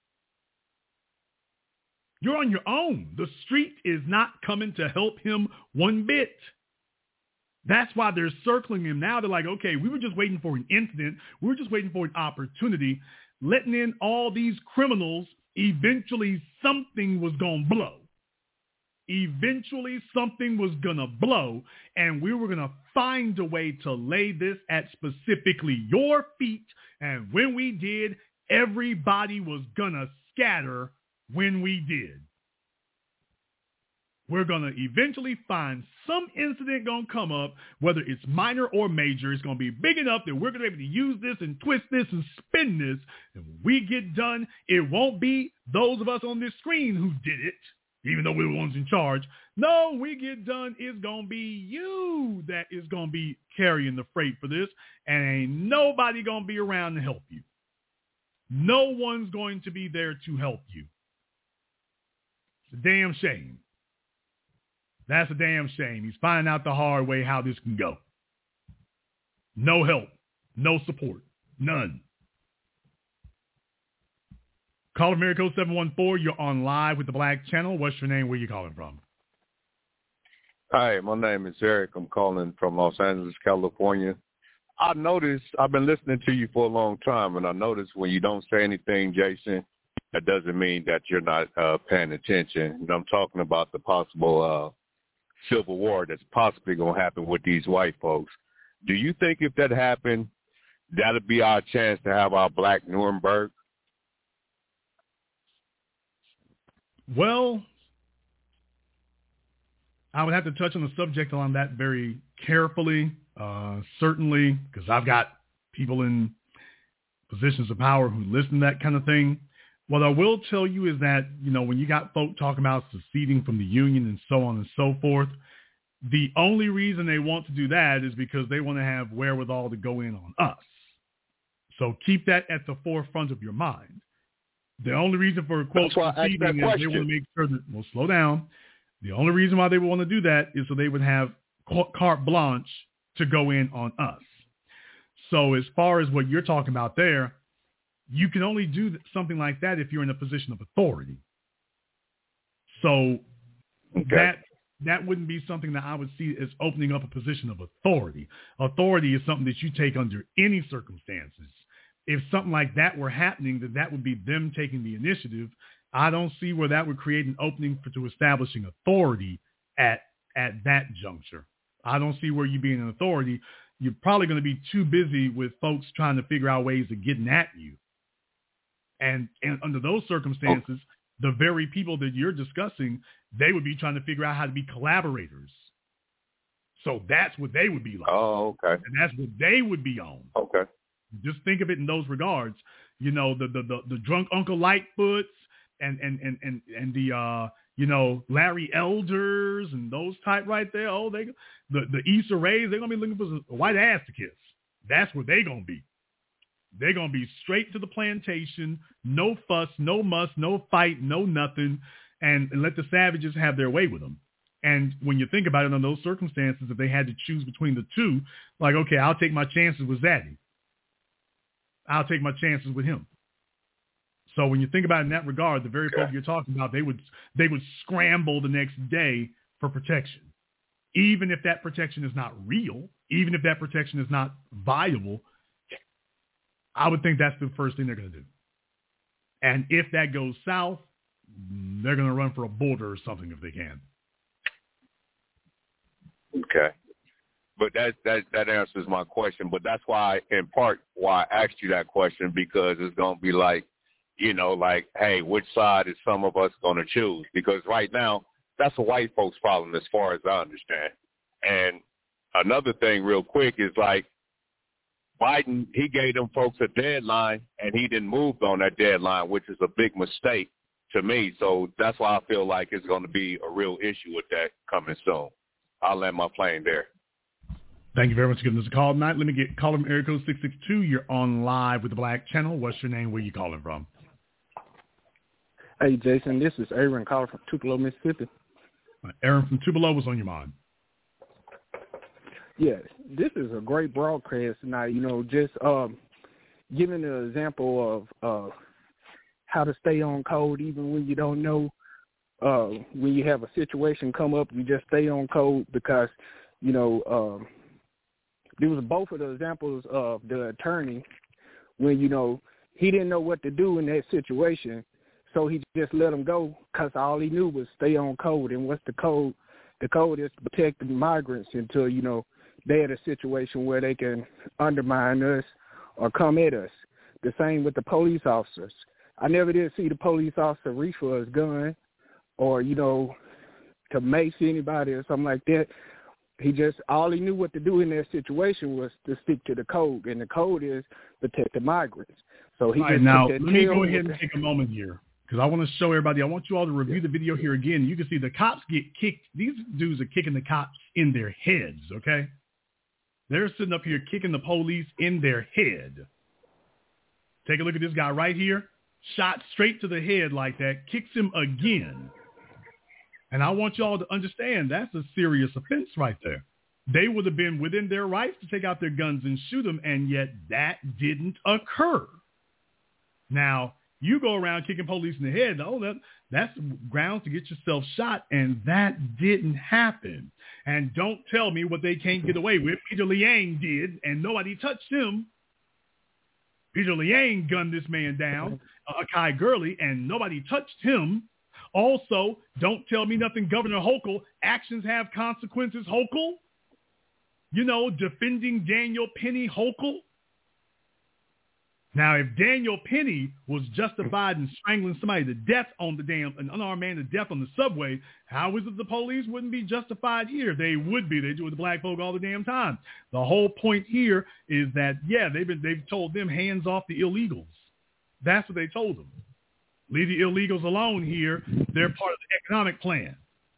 You're on your own. The street is not coming to help him one bit. That's why they're circling him now. They're like, okay, we were just waiting for an incident. We were just waiting for an opportunity. Letting in all these criminals, eventually something was going to blow. Eventually something was going to blow, and we were going to find a way to lay this at specifically your feet. And when we did, everybody was going to scatter when we did. We're going to eventually find some incident going to come up, whether it's minor or major. It's going to be big enough that we're going to be able to use this and twist this and spin this. And when we get done, it won't be those of us on this screen who did it, even though we're the ones in charge. No, when we get done, it's going to be you that is going to be carrying the freight for this, and ain't nobody going to be around to help you. No one's going to be there to help you. It's a damn shame. That's a damn shame. He's finding out the hard way how this can go. No help. No support. None. Call America seven one four. You're on live with the Black Channel. What's your name? Where you calling from? Hi, my name is Eric. I'm calling from Los Angeles, California. I noticed, I've been listening to you for a long time, and I noticed when you don't say anything, Jason, that doesn't mean that you're not uh, paying attention. And I'm talking about the possible uh, civil war that's possibly going to happen with these white folks. Do you think if that happened, that'll be our chance to have our Black Nuremberg? Well, I would have to touch on the subject on that very carefully, uh, certainly, because I've got people in positions of power who listen to that kind of thing. What I will tell you is that, you know, when you got folk talking about seceding from the Union and so on and so forth, the only reason they want to do that is because they want to have wherewithal to go in on us. So keep that at the forefront of your mind. The only reason for, quote, seceding is they want to make sure that, well, slow down. The only reason why they would want to do that is so they would have carte blanche to go in on us. So as far as what you're talking about there, you can only do something like that if you're in a position of authority. So okay. that that wouldn't be something that I would see as opening up a position of authority. Authority is something that you take under any circumstances. If something like that were happening, then that would be them taking the initiative. I don't see where that would create an opening for to establishing authority at at that juncture. I don't see where you being an authority. You're probably going to be too busy with folks trying to figure out ways of getting at you. And and under those circumstances, oh. the very people that you're discussing, they would be trying to figure out how to be collaborators. So that's what they would be like. Oh, okay. And that's what they would be on. Okay. Just think of it in those regards. You know, the the the, the drunk Uncle Lightfoots and and and and and the uh you know Larry Elders and those type right there. Oh, they the the Issa Rays, they're gonna be looking for a white ass to kiss. That's where they gonna be. They're going to be straight to the plantation, no fuss, no muss, no fight, no nothing, and, and let the savages have their way with them. And when you think about it in those circumstances, if they had to choose between the two, like, okay, I'll take my chances with Zaddy. I'll take my chances with him. So when you think about it in that regard, the very folk you're talking about, they would they would scramble the next day for protection. Even if that protection is not real, even if that protection is not viable, I would think that's the first thing they're going to do. And if that goes south, they're going to run for a border or something if they can. Okay. But that, that, that answers my question. But that's why, in part, why I asked you that question, because it's going to be like, you know, like, hey, which side is some of us going to choose? Because right now, that's a white folks problem as far as I understand. And another thing real quick is like, Biden, he gave them folks a deadline, and he didn't move on that deadline, which is a big mistake to me. So that's why I feel like it's going to be a real issue with that coming soon. I'll land my plane there. Thank you very much for giving us a call tonight. Let me get call from area code six six two. You're on live with the Black Channel. What's your name? Where you calling from? Hey, Jason, this is Aaron calling from Tupelo, Mississippi. Aaron from Tupelo, what's on your mind? Yes, this is a great broadcast tonight. You know, just um, giving an example of uh, how to stay on code even when you don't know. Uh, when you have a situation come up, you just stay on code because you know, um, there was both of the examples of the attorney when, you know, he didn't know what to do in that situation, so he just let him go because all he knew was stay on code. And what's the code? The code is to protect the migrants until, you know, they're in a situation where they can undermine us or come at us. The same with the police officers. I never did see the police officer reach for his gun or, you know, to mace anybody or something like that. He just, all he knew what to do in that situation was to stick to the code, and the code is protect the migrants. So he all just right, now, let me go ahead and take a moment here because I want to show everybody. I want you all to review the video here again. You can see the cops get kicked. These dudes are kicking the cops in their heads, okay? They're sitting up here kicking the police in their head. Take a look at this guy right here. Shot straight to the head like that. Kicks him again. And I want y'all to understand that's a serious offense right there. They would have been within their rights to take out their guns and shoot him, and yet that didn't occur. Now, you go around kicking police in the head. Oh, that, that's grounds to get yourself shot, and that didn't happen. And don't tell me what they can't get away with. Peter Liang did, and nobody touched him. Peter Liang gunned this man down, uh, Akai Gurley, and nobody touched him. Also, don't tell me nothing, Governor Hochul. Actions have consequences, Hochul. You know, defending Daniel Penny Hochul. Now, if Daniel Penny was justified in strangling somebody to death on the damn, an unarmed man to death on the subway, how is it the police wouldn't be justified here? They would be. They do it with the black folk all the damn time. The whole point here is that, yeah, they've been, they've told them hands off the illegals. That's what they told them. Leave the illegals alone here. They're part of the economic plan.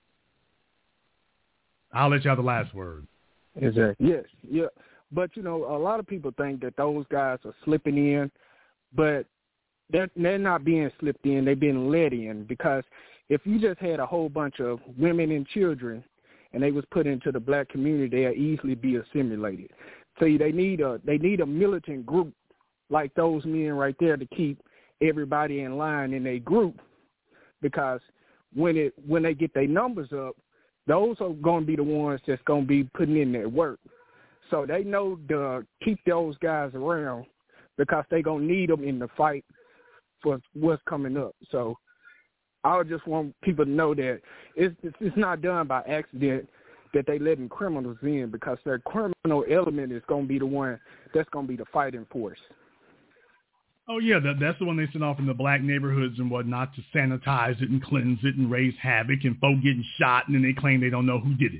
I'll let you have the last word. Exactly. Yes. Yeah. But, you know, a lot of people think that those guys are slipping in, but they're, they're not being slipped in. They're being let in because if you just had a whole bunch of women and children and they was put into the black community, they'll easily be assimilated. So they need a they need a militant group like those men right there to keep everybody in line in a group because when it when they get their numbers up, those are going to be the ones that's going to be putting in their work. So they know to keep those guys around because they're going to need them in the fight for what's coming up. So I just want people to know that it's, it's not done by accident that they letting criminals in because their criminal element is going to be the one that's going to be the fighting force. Oh, yeah, that, that's the one they send off in the black neighborhoods and whatnot to sanitize it and cleanse it and raise havoc and folk getting shot, and then they claim they don't know who did it.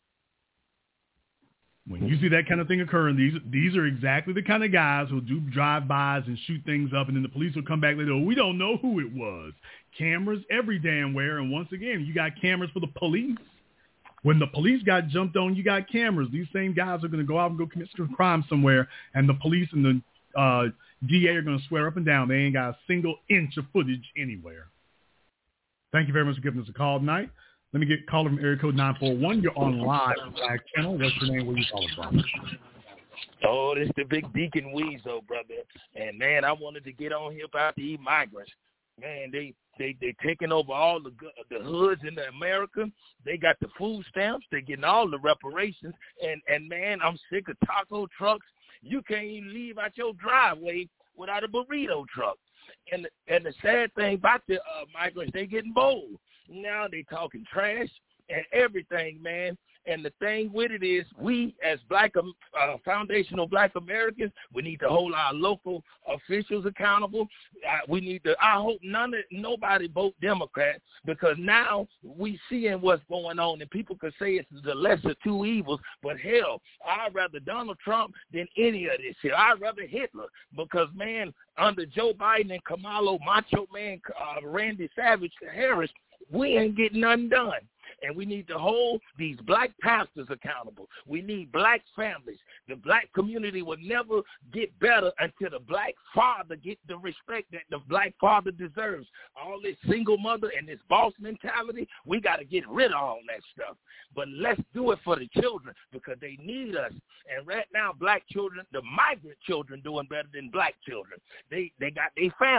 When you see that kind of thing occurring, these these are exactly the kind of guys who do drive-bys and shoot things up, and then the police will come back later, oh, we don't know who it was. Cameras every damn where, and once again, you got cameras for the police. When the police got jumped on, you got cameras. These same guys are going to go out and go commit some crime somewhere, and the police and the uh, D A are going to swear up and down they ain't got a single inch of footage anywhere. Thank you very much for giving us a call tonight. Let me get caller from area code nine four one. You're on live on Black Channel. What's your name? Where you calling from? Oh, this is the big Deacon Weasel, brother. And, man, I wanted to get on here about the migrants. Man, they they they taking over all the the hoods in America. They got the food stamps. They're getting all the reparations. And, and man, I'm sick of taco trucks. You can't even leave out your driveway without a burrito truck. And, and the sad thing about the uh, migrants, they getting bold. Now they talking trash and everything, man. And the thing with it is we as black, uh, foundational black Americans, we need to hold our local officials accountable. Uh, we need to, I hope none of, nobody vote Democrat because now we seeing what's going on and people could say it's the lesser two evils, but hell, I'd rather Donald Trump than any of this shit. I'd rather Hitler because, man, under Joe Biden and Kamala, Macho Man, uh, Randy Savage Harris, we ain't getting nothing done. And we need to hold these black pastors accountable. We need black families. The black community will never get better until the black father gets the respect that the black father deserves. All this single mother and this boss mentality, we got to get rid of all that stuff. But let's do it for the children because they need us. And right now, black children, the migrant children doing better than black children. They they got their families.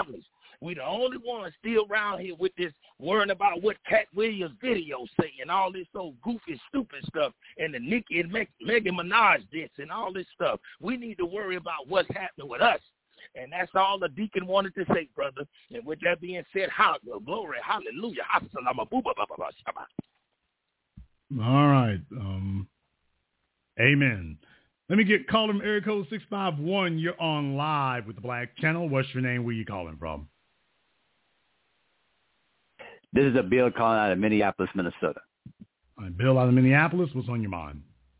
We the only ones still around here with this worrying about what Cat Williams videos say and all this old goofy, stupid stuff and the Nicki and Meg- Megan Minaj this and all this stuff. We need to worry about what's happening with us. And that's all the deacon wanted to say, brother. And with that being said, hallelujah, glory, hallelujah, hassalama, booba, ba, ba, ba, shaba. All right. Um, amen. Let me get caller from area code six five one. You're on live with the Black Channel. What's your name? Where you calling from? This is a Bill calling out of Minneapolis, Minnesota. All right, Bill out of Minneapolis. What's on your mind?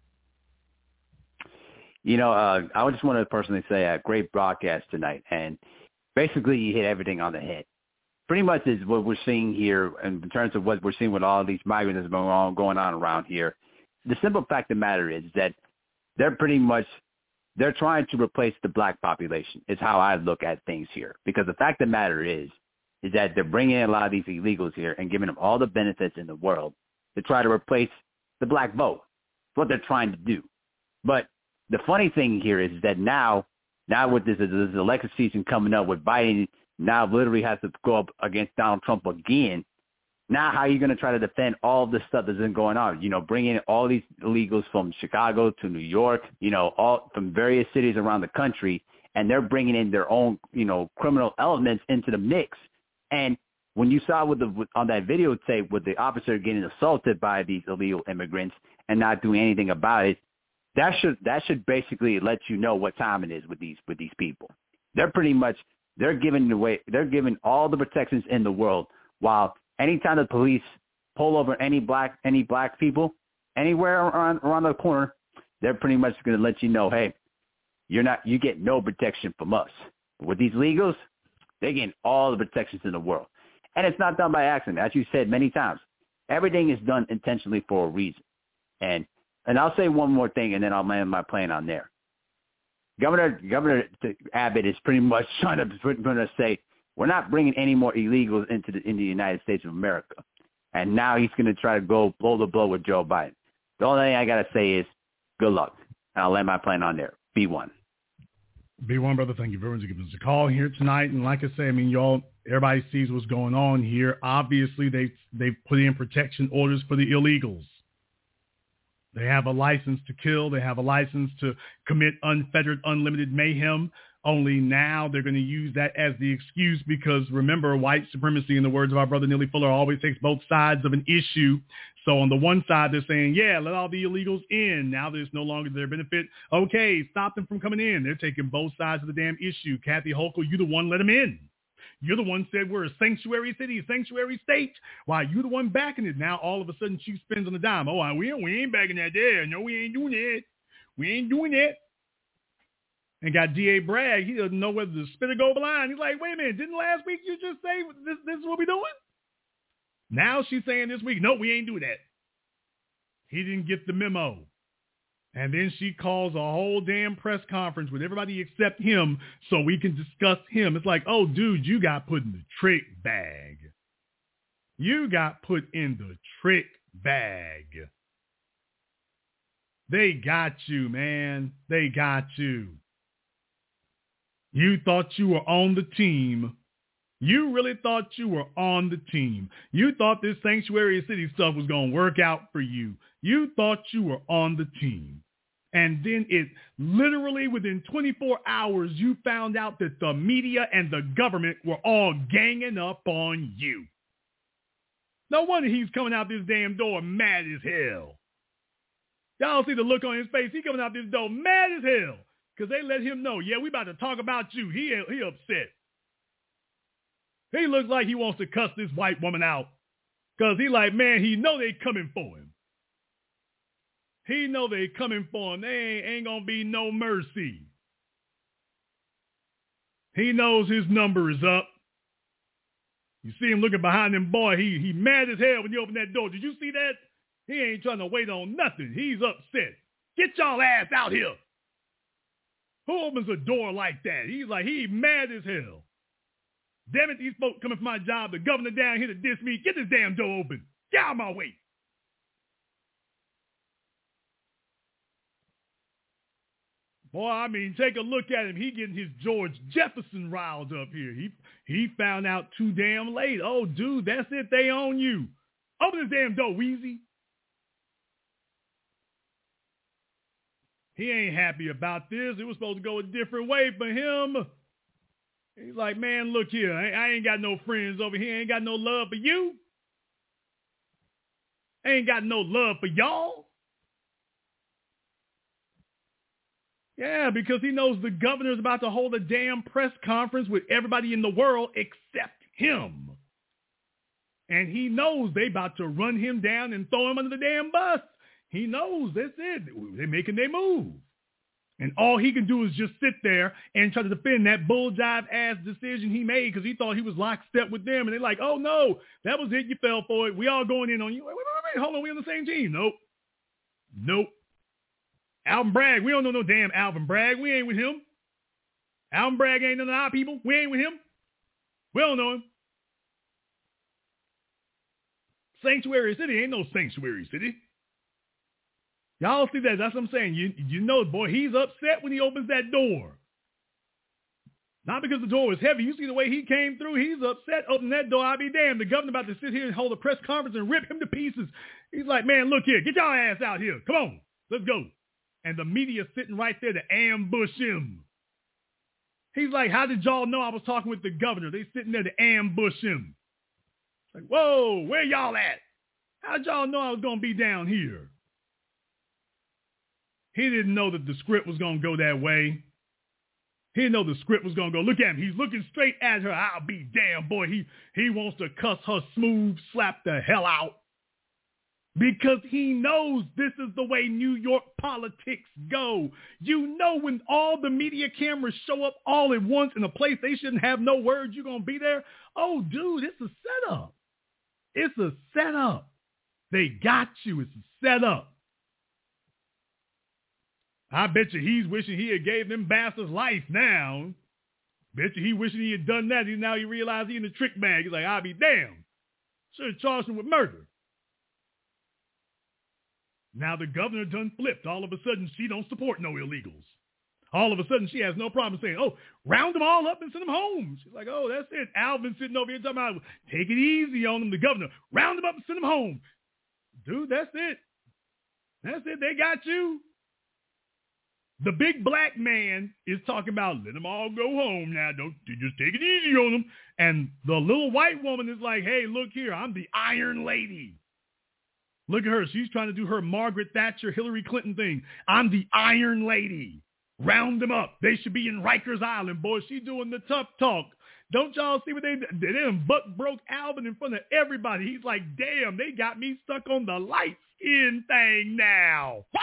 You know, uh, I just want to personally say a great broadcast tonight. And basically you hit everything on the head. Pretty much is what we're seeing here in terms of what we're seeing with all these migrants that's going on, going on around here. The simple fact of the matter is that they're pretty much, they're trying to replace the black population is how I look at things here. Because the fact of the matter is, is that they're bringing in a lot of these illegals here and giving them all the benefits in the world to try to replace the black vote. It's what they're trying to do. But the funny thing here is that now, now with this, this election season coming up, with Biden now literally has to go up against Donald Trump again. Now, how are you going to try to defend all of this stuff that's been going on? You know, bringing in all these illegals from Chicago to New York, you know, all from various cities around the country, and they're bringing in their own, you know, criminal elements into the mix. And when you saw with the with, on that videotape with the officer getting assaulted by these illegal immigrants and not doing anything about it, that should that should basically let you know what time it is with these with these people. They're pretty much they're giving away they're giving all the protections in the world, while anytime the police pull over any black any black people anywhere around around the corner, they're pretty much going to let you know, hey, you're not you get no protection from us. With these legals, they're getting all the protections in the world, and it's not done by accident, as you said many times. Everything is done intentionally for a reason, and. And I'll say one more thing, and then I'll land my plane on there. Governor Governor Abbott is pretty much trying to, trying to say, we're not bringing any more illegals into the, into the United States of America. And now he's going to try to go blow the blow with Joe Biden. The only thing I got to say is good luck. And I'll land my plane on there. B one. B one, brother, thank you very much for giving us a call here tonight. And like I say, I mean, y'all, everybody sees what's going on here. Obviously, they they've put in protection orders for the illegals. They have a license to kill. They have a license to commit unfettered, unlimited mayhem. Only now they're going to use that as the excuse because, remember, white supremacy, in the words of our brother Neely Fuller, always takes both sides of an issue. So on the one side, they're saying, yeah, let all the illegals in. Now there's no longer their benefit. Okay, stop them from coming in. They're taking both sides of the damn issue. Kathy Hochul, you the one let them in. You're the one said we're a sanctuary city, a sanctuary state. Why, you the one backing it. Now all of a sudden she spins on the dime. Oh, we, we ain't backing that there. No, we ain't doing it. We ain't doing it. And got D A Bragg. He doesn't know whether to spit or go over the line. He's like, wait a minute, didn't last week you just say this, this is what we're doing? Now she's saying this week, no, we ain't doing that. He didn't get the memo. And then she calls a whole damn press conference with everybody except him so we can discuss him. It's like, oh, dude, you got put in the trick bag. You got put in the trick bag. They got you, man. They got you. You thought you were on the team. You really thought you were on the team. You thought this sanctuary city stuff was going to work out for you. You thought you were on the team. And then it literally within twenty-four hours, you found out that the media and the government were all ganging up on you. No wonder he's coming out this damn door mad as hell. Y'all see the look on his face. He coming out this door mad as hell because they let him know, yeah, we about to talk about you. He, he upset. He looks like he wants to cuss this white woman out because he like, man, he know they coming for him. He know they coming for him. They ain't, ain't going to be no mercy. He knows his number is up. You see him looking behind him, boy, he, he mad as hell when you open that door. Did you see that? He ain't trying to wait on nothing. He's upset. Get y'all ass out here. Who opens a door like that? He's like, he mad as hell. Damn it, these folks coming for my job. The governor down here to diss me. Get this damn door open. Get out of my way. Boy, I mean, take a look at him. He getting his George Jefferson riled up here. He he found out too damn late. Oh, dude, that's it. They own you. Open this damn door, Weezy. He ain't happy about this. It was supposed to go a different way for him. He's like, man, look here. I, I ain't got no friends over here. I ain't got no love for you. I ain't got no love for y'all. Yeah, because he knows the governor's about to hold a damn press conference with everybody in the world except him. And he knows they about to run him down and throw him under the damn bus. He knows that's it. They're making their move. And all he can do is just sit there and try to defend that bull jive ass decision he made because he thought he was lockstep with them. And they're like, oh, no, that was it. You fell for it. We all going in on you. Wait, wait, wait, wait. Hold on. We on the same team. Nope. Nope. Alvin Bragg. We don't know no damn Alvin Bragg. We ain't with him. Alvin Bragg ain't none of our people. We ain't with him. We don't know him. Sanctuary City ain't no Sanctuary City. Y'all see that? That's what I'm saying. You you know, boy, he's upset when he opens that door. Not because the door was heavy. You see the way he came through. He's upset opening that door. I'll be damned. The governor about to sit here and hold a press conference and rip him to pieces. He's like, man, look here. Get y'all ass out here. Come on. Let's go. And the media sitting right there to ambush him. He's like, how did y'all know I was talking with the governor? They sitting there to ambush him. Like, whoa, where y'all at? How'd y'all know I was going to be down here? He didn't know that the script was going to go that way. He didn't know the script was going to go. Look at him. He's looking straight at her. I'll be damned, boy. He, he wants to cuss her smooth, slap the hell out. Because he knows this is the way New York politics go. You know when all the media cameras show up all at once in a place they shouldn't have no words, you're going to be there? Oh, dude, it's a setup. It's a setup. They got you. It's a setup. I bet you he's wishing he had gave them bastards life now. Bet you he wishing he had done that. Now he realized he in the trick bag. He's like, I'll be damned. Should have charged him with murder. Now the governor done flipped. All of a sudden, she don't support no illegals. All of a sudden, she has no problem saying, oh, round them all up and send them home. She's like, oh, that's it. Alvin sitting over here talking about, take it easy on them, the governor. Round them up and send them home. Dude, that's it. That's it. They got you. The big black man is talking about, let them all go home now. Don't just take it easy on them. And the little white woman is like, hey, look here. I'm the Iron Lady. Look at her. She's trying to do her Margaret Thatcher, Hillary Clinton thing. I'm the Iron Lady. Round them up. They should be in Rikers Island, boy. She doing the tough talk. Don't y'all see what they did? They done buck broke Alvin in front of everybody. He's like, damn, they got me stuck on the light skin thing now. What?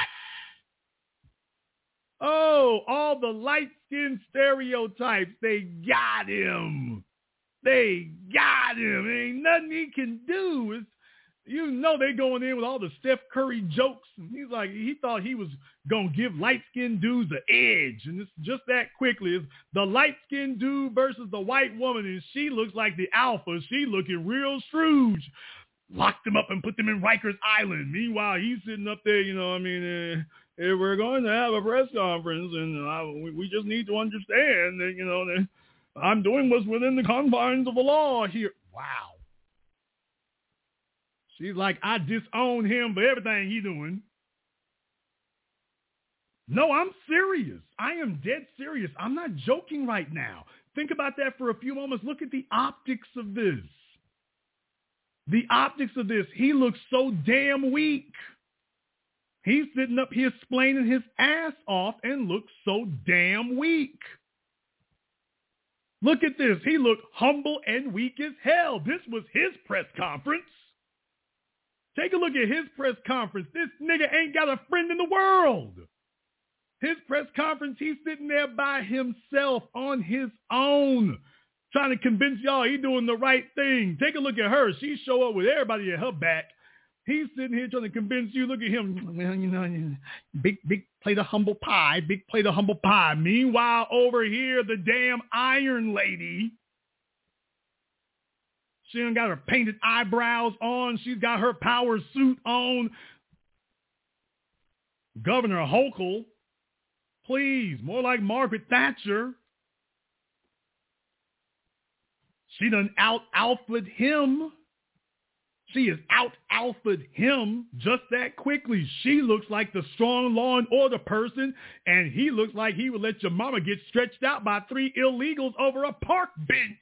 Oh, all the light-skinned stereotypes, they got him. They got him. There ain't nothing he can do. It's, you know they going in with all the Steph Curry jokes. And he's like, he thought he was going to give light-skinned dudes an edge. And it's just that quickly. It's the light-skinned dude versus the white woman. And she looks like the alpha. She looking real Scrooge. Locked them up and put them in Rikers Island. Meanwhile, he's sitting up there, you know, I mean, uh, if we're going to have a press conference, and uh, we, we just need to understand that, you know, that I'm doing what's within the confines of the law here. Wow. She's like, I disown him for everything he's doing. No, I'm serious. I am dead serious. I'm not joking right now. Think about that for a few moments. Look at the optics of this. The optics of this. He looks so damn weak. He's sitting up here explaining his ass off and looks so damn weak. Look at this. He looked humble and weak as hell. This was his press conference. Take a look at his press conference. This nigga ain't got a friend in the world. His press conference, he's sitting there by himself on his own, trying to convince y'all he doing the right thing. Take a look at her. She show up with everybody at her back. He's sitting here trying to convince you. Look at him. Well, you know, big, big plate of humble pie, big plate of humble pie. Meanwhile, over here, the damn Iron Lady, she done got her painted eyebrows on. She's got her power suit on. Governor Hochul Please, more like Margaret Thatcher. She done out-alphaed him. She has out-alphaed him just that quickly. She looks like the strong law and order person, and he looks like he would let your mama get stretched out by three illegals over a park bench.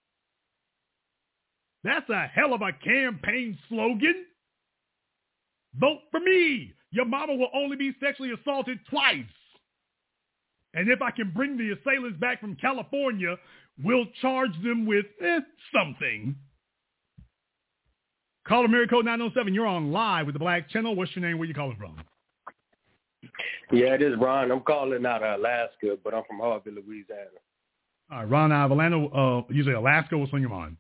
That's a hell of a campaign slogan. Vote for me. Your mama will only be sexually assaulted twice. And if I can bring the assailants back from California, we'll charge them with eh, something. Caller Mary Code nine oh seven, you're on live with the Black Channel. What's your name? Where you calling from? Yeah, it is Ron. I'm calling out of Alaska, but I'm from Harvey, Louisiana. All right, Ron out of Atlanta. Uh, you say Alaska. What's on your mind?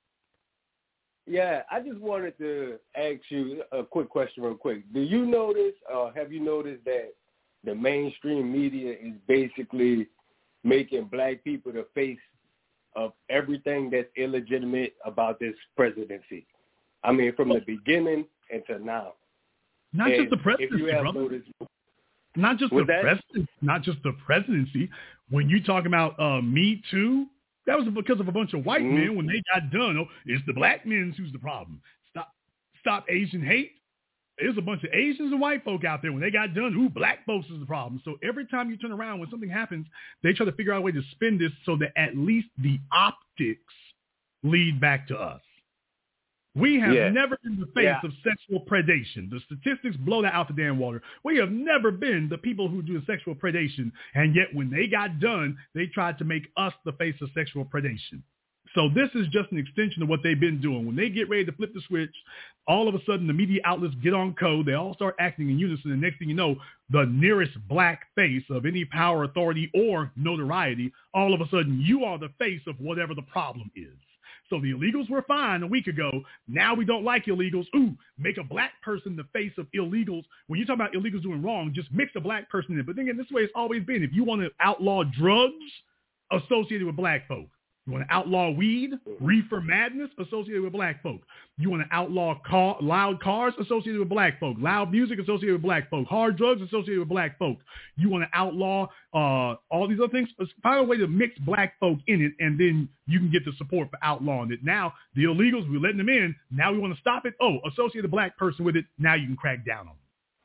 Yeah, I just wanted to ask you a quick question real quick. Do you notice, or have you noticed that the mainstream media is basically making black people the face of everything that's illegitimate about this presidency? I mean, from the beginning until now. Not and just the presidency, if you have brother. Noticed, not just the that? presidency. Not just the presidency. When you talk about uh, Me Too, that was because of a bunch of white mm-hmm. men. When they got done, oh, it's the black men who's the problem. Stop, stop Asian hate. There's a bunch of Asians and white folk out there. When they got done, ooh, black folks is the problem. So every time you turn around, when something happens, they try to figure out a way to spin this so that at least the optics lead back to us. We have yeah. never been the face yeah. of sexual predation. The statistics blow that out the damn water. We have never been the people who do sexual predation, and yet when they got done, they tried to make us the face of sexual predation. So this is just an extension of what they've been doing. When they get ready to flip the switch, all of a sudden the media outlets get on code. They all start acting in unison, and next thing you know, the nearest black face of any power, authority, or notoriety, all of a sudden you are the face of whatever the problem is. So the illegals were fine a week ago. Now we don't like illegals. Ooh, make a black person the face of illegals. When you talk about illegals doing wrong, just mix a black person in. But then again, this way it's always been. If you want to outlaw drugs associated with black folk, you want to outlaw weed, reefer madness associated with black folk. You want to outlaw car, loud cars associated with black folk, loud music associated with black folk, hard drugs associated with black folk. You want to outlaw uh, all these other things. Find a way to mix black folk in it, and then you can get the support for outlawing it. Now, the illegals, we're letting them in. Now we want to stop it. Oh, associate a black person with it. Now you can crack down on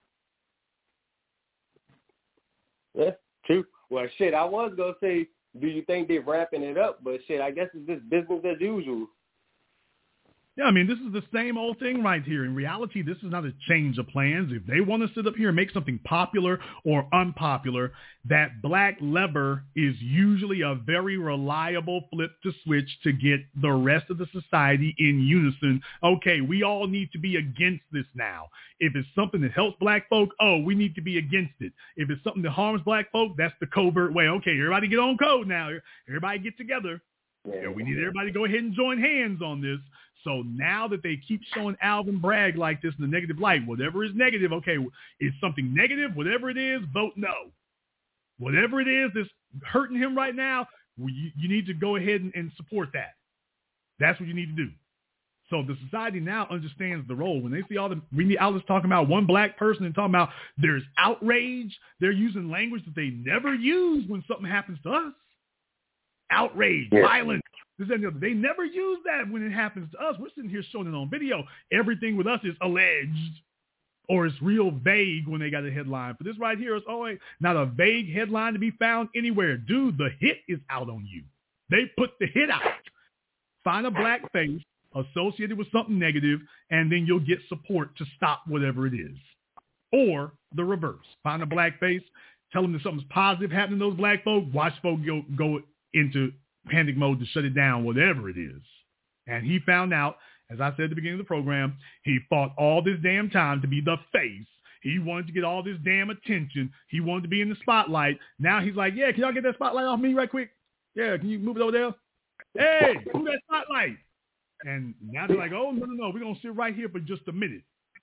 them. Yeah, true. Well, shit, I was going to say, do you think they're wrapping it up? But shit, I guess it's just business as usual. Yeah, I mean, this is the same old thing right here. In reality, this is not a change of plans. If they want to sit up here and make something popular or unpopular, that black lever is usually a very reliable flip to switch to get the rest of the society in unison. Okay, we all need to be against this now. If it's something that helps black folk, oh, we need to be against it. If it's something that harms black folk, that's the covert way. Okay, everybody get on code now. Everybody get together. Yeah, we need everybody to go ahead and join hands on this. So now that they keep showing Alvin Bragg like this in the negative light, whatever is negative, okay, it's something negative, whatever it is, vote no. Whatever it is that's hurting him right now, you, you need to go ahead and, and support that. That's what you need to do. So the society now understands the role. When they see all the media outlets talking about one black person and talking about there's outrage, they're using language that they never use when something happens to us. Outrage, yeah. Violence. This and the other. They never use that when it happens to us. We're sitting here showing it on video. Everything with us is alleged, or it's real vague when they got a headline. For this right here, it's always not a vague headline to be found anywhere. Dude, the hit is out on you. They put the hit out. Find a black face associated with something negative, and then you'll get support to stop whatever it is. Or the reverse. Find a black face, tell them that something's positive happening to those black folk, watch folks go, go into panic mode to shut it down, whatever it is. And he found out, as I said at the beginning of the program, he fought all this damn time to be the face. He wanted to get all this damn attention. He wanted to be in the spotlight. Now he's like, yeah, can y'all get that spotlight off me right quick? Yeah, can you move it over there? Hey, move that spotlight. And now they're like, oh, no, no, no, we're going to sit right here for just a minute.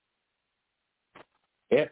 Yeah.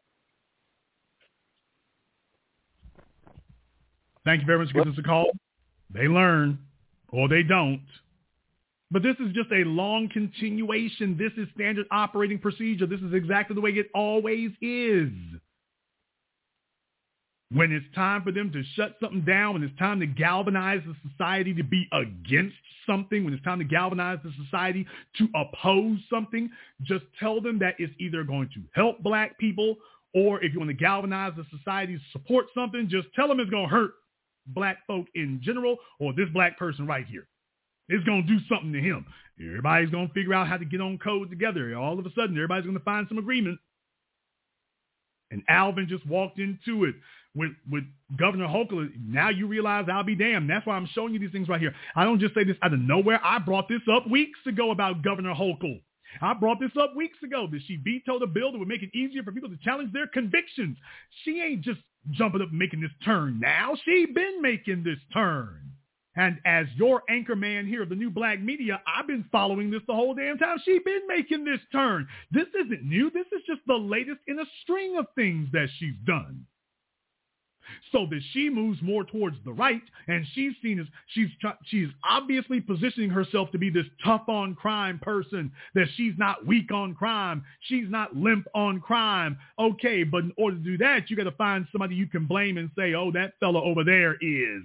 Thank you very much for giving us a call. They learn, or they don't. But this is just a long continuation. This is standard operating procedure. This is exactly the way it always is. When it's time for them to shut something down, when it's time to galvanize the society to be against something, when it's time to galvanize the society to oppose something, just tell them that it's either going to help black people, or if you want to galvanize the society to support something, just tell them it's going to hurt black folk in general, or this black person right here. It's going to do something to him. Everybody's going to figure out how to get on code together. All of a sudden, everybody's going to find some agreement. And Alvin just walked into it with, with Governor Hochul. Now you realize, I'll be damned. That's why I'm showing you these things right here. I don't just say this out of nowhere. I brought this up weeks ago about Governor Hochul. I brought this up weeks ago that she vetoed a bill that would make it easier for people to challenge their convictions. She ain't just jumping up and making this turn now. She been making this turn. And as your anchor man here of the new black media, I've been following this the whole damn time. She's been making this turn. This isn't new. This is just the latest in a string of things that she's done. So that she moves more towards the right, and she's seen as she's she's obviously positioning herself to be this tough on crime person, that she's not weak on crime, she's not limp on crime. Okay, but in order to do that, you got to find somebody you can blame and say, oh, that fella over there is.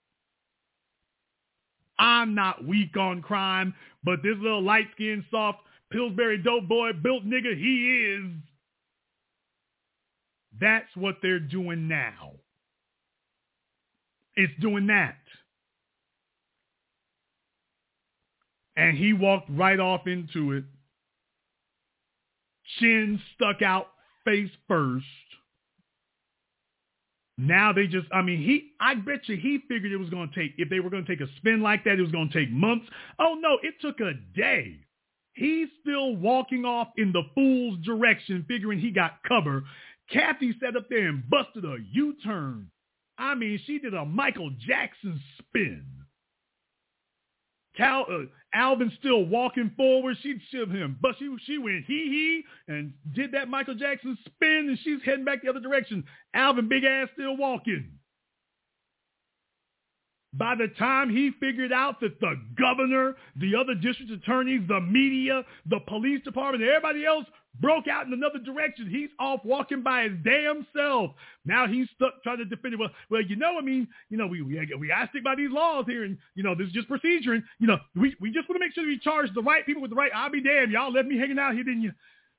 I'm not weak on crime, but this little light-skinned, soft, Pillsbury dope boy built nigga, he is. That's what they're doing now. It's doing that. And he walked right off into it. Chin stuck out face first. Now they just, I mean, he, I bet you he figured it was going to take, if they were going to take a spin like that, it was going to take months. Oh no, it took a day. He's still walking off in the fool's direction, figuring he got cover. Kathy sat up there and busted a U-turn. I mean, she did a Michael Jackson spin. Cal, uh, Alvin's still walking forward. She'd shiv him, but she she went hee hee and did that Michael Jackson spin, and she's heading back the other direction. Alvin, big ass, still walking. By the time he figured out that the governor, the other district attorneys, the media, the police department, everybody else broke out in another direction, he's off walking by his damn self. Now he's stuck trying to defend it. Well, well, you know, I mean, you know, we we, we got to stick by these laws here, and, you know, this is just procedure. And, you know, we, we just want to make sure we charge the right people with the right. I'll be damned. Y'all left me hanging out here, didn't you?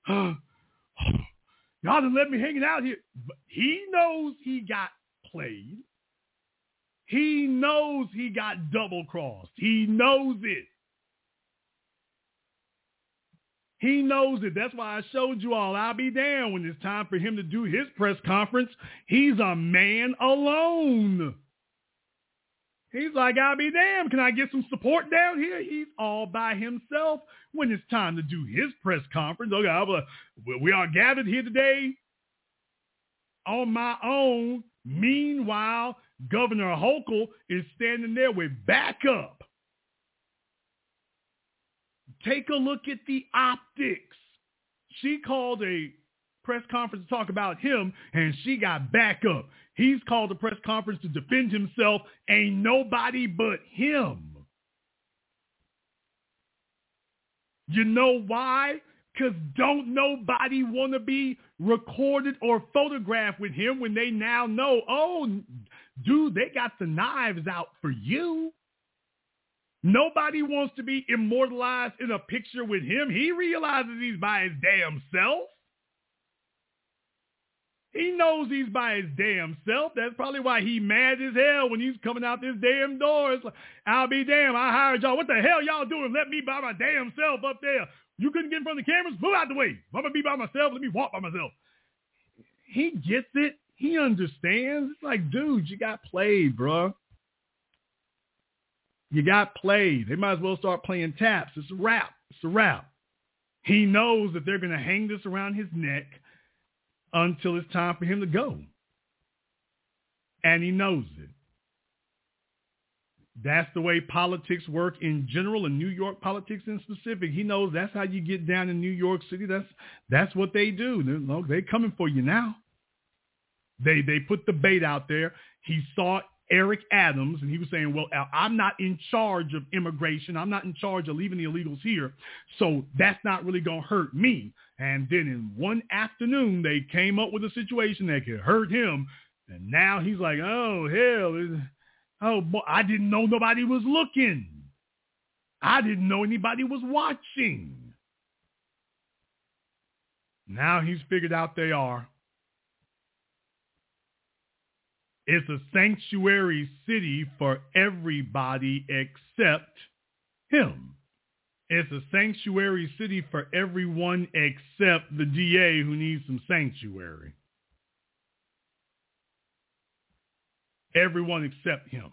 Y'all done left me hanging out here. But he knows he got played. He knows he got double-crossed. He knows it. He knows it. That's why I showed you all. I'll be damned when it's time for him to do his press conference. He's a man alone. He's like, I'll be damned. Can I get some support down here? He's all by himself when it's time to do his press conference. Okay, I'll, we are gathered here today on my own. Meanwhile, Governor Hochul is standing there with backup. Take a look at the optics. She called a press conference to talk about him, and she got backup. He's called a press conference to defend himself. Ain't nobody but him. You know why? Because don't nobody want to be recorded or photographed with him when they now know, oh, dude, they got the knives out for you. Nobody wants to be immortalized in a picture with him. He realizes he's by his damn self. He knows he's by his damn self. That's probably why he mad as hell when he's coming out this damn door. It's like, I'll be damned. I hired y'all. What the hell y'all doing? Let me by my damn self up there. You couldn't get in front of the cameras? Move out the way. I'm going to be by myself. Let me walk by myself. He gets it. He understands. It's like, dude, you got played, bro. You got played. They might as well start playing taps. It's a wrap. It's a wrap. He knows that they're going to hang this around his neck until it's time for him to go. And he knows it. That's the way politics work in general, and New York politics in specific. He knows that's how you get down in New York City. That's that's what they do. They're, they're coming for you now. They they put the bait out there. He saw Eric Adams, and he was saying, well, I'm not in charge of immigration. I'm not in charge of leaving the illegals here, so that's not really going to hurt me. And then in one afternoon, they came up with a situation that could hurt him. And now he's like, oh, hell, oh, boy, I didn't know nobody was looking. I didn't know anybody was watching. Now he's figured out they are. It's a sanctuary city for everybody except him. It's a sanctuary city for everyone except the D A who needs some sanctuary. Everyone except him.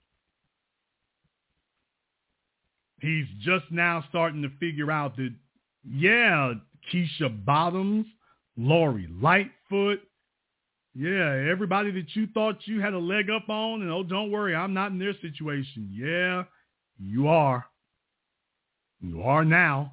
He's just now starting to figure out that, yeah, Keisha Bottoms, Lori Lightfoot, yeah, everybody that you thought you had a leg up on, and oh, don't worry, I'm not in their situation. Yeah, you are. You are now.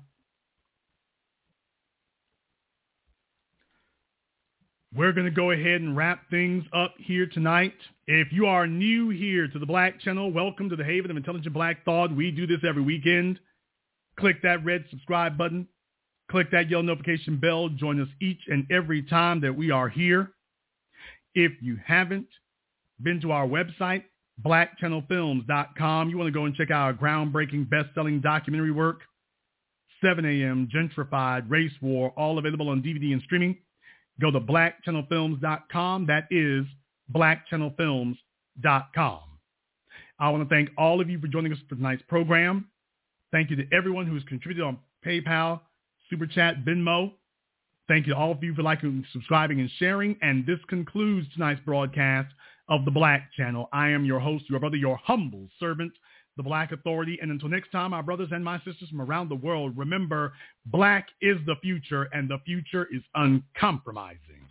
We're going to go ahead and wrap things up here tonight. If you are new here to the Black Channel, welcome to the Haven of Intelligent Black Thought. We do this every weekend. Click that red subscribe button. Click that yellow notification bell. Join us each and every time that we are here. If you haven't been to our website, black channel films dot com, you want to go and check out our groundbreaking, best-selling documentary work, seven a.m., Gentrified, Race War, all available on D V D and streaming. Go to black channel films dot com. That is black channel films dot com. I want to thank all of you for joining us for tonight's program. Thank you to everyone who has contributed on PayPal, Super Chat, Venmo. Thank you to all of you for liking, subscribing, and sharing. And this concludes tonight's broadcast of the Black Channel. I am your host, your brother, your humble servant, the Black Authority. And until next time, my brothers and my sisters from around the world, remember, black is the future, and the future is uncompromising.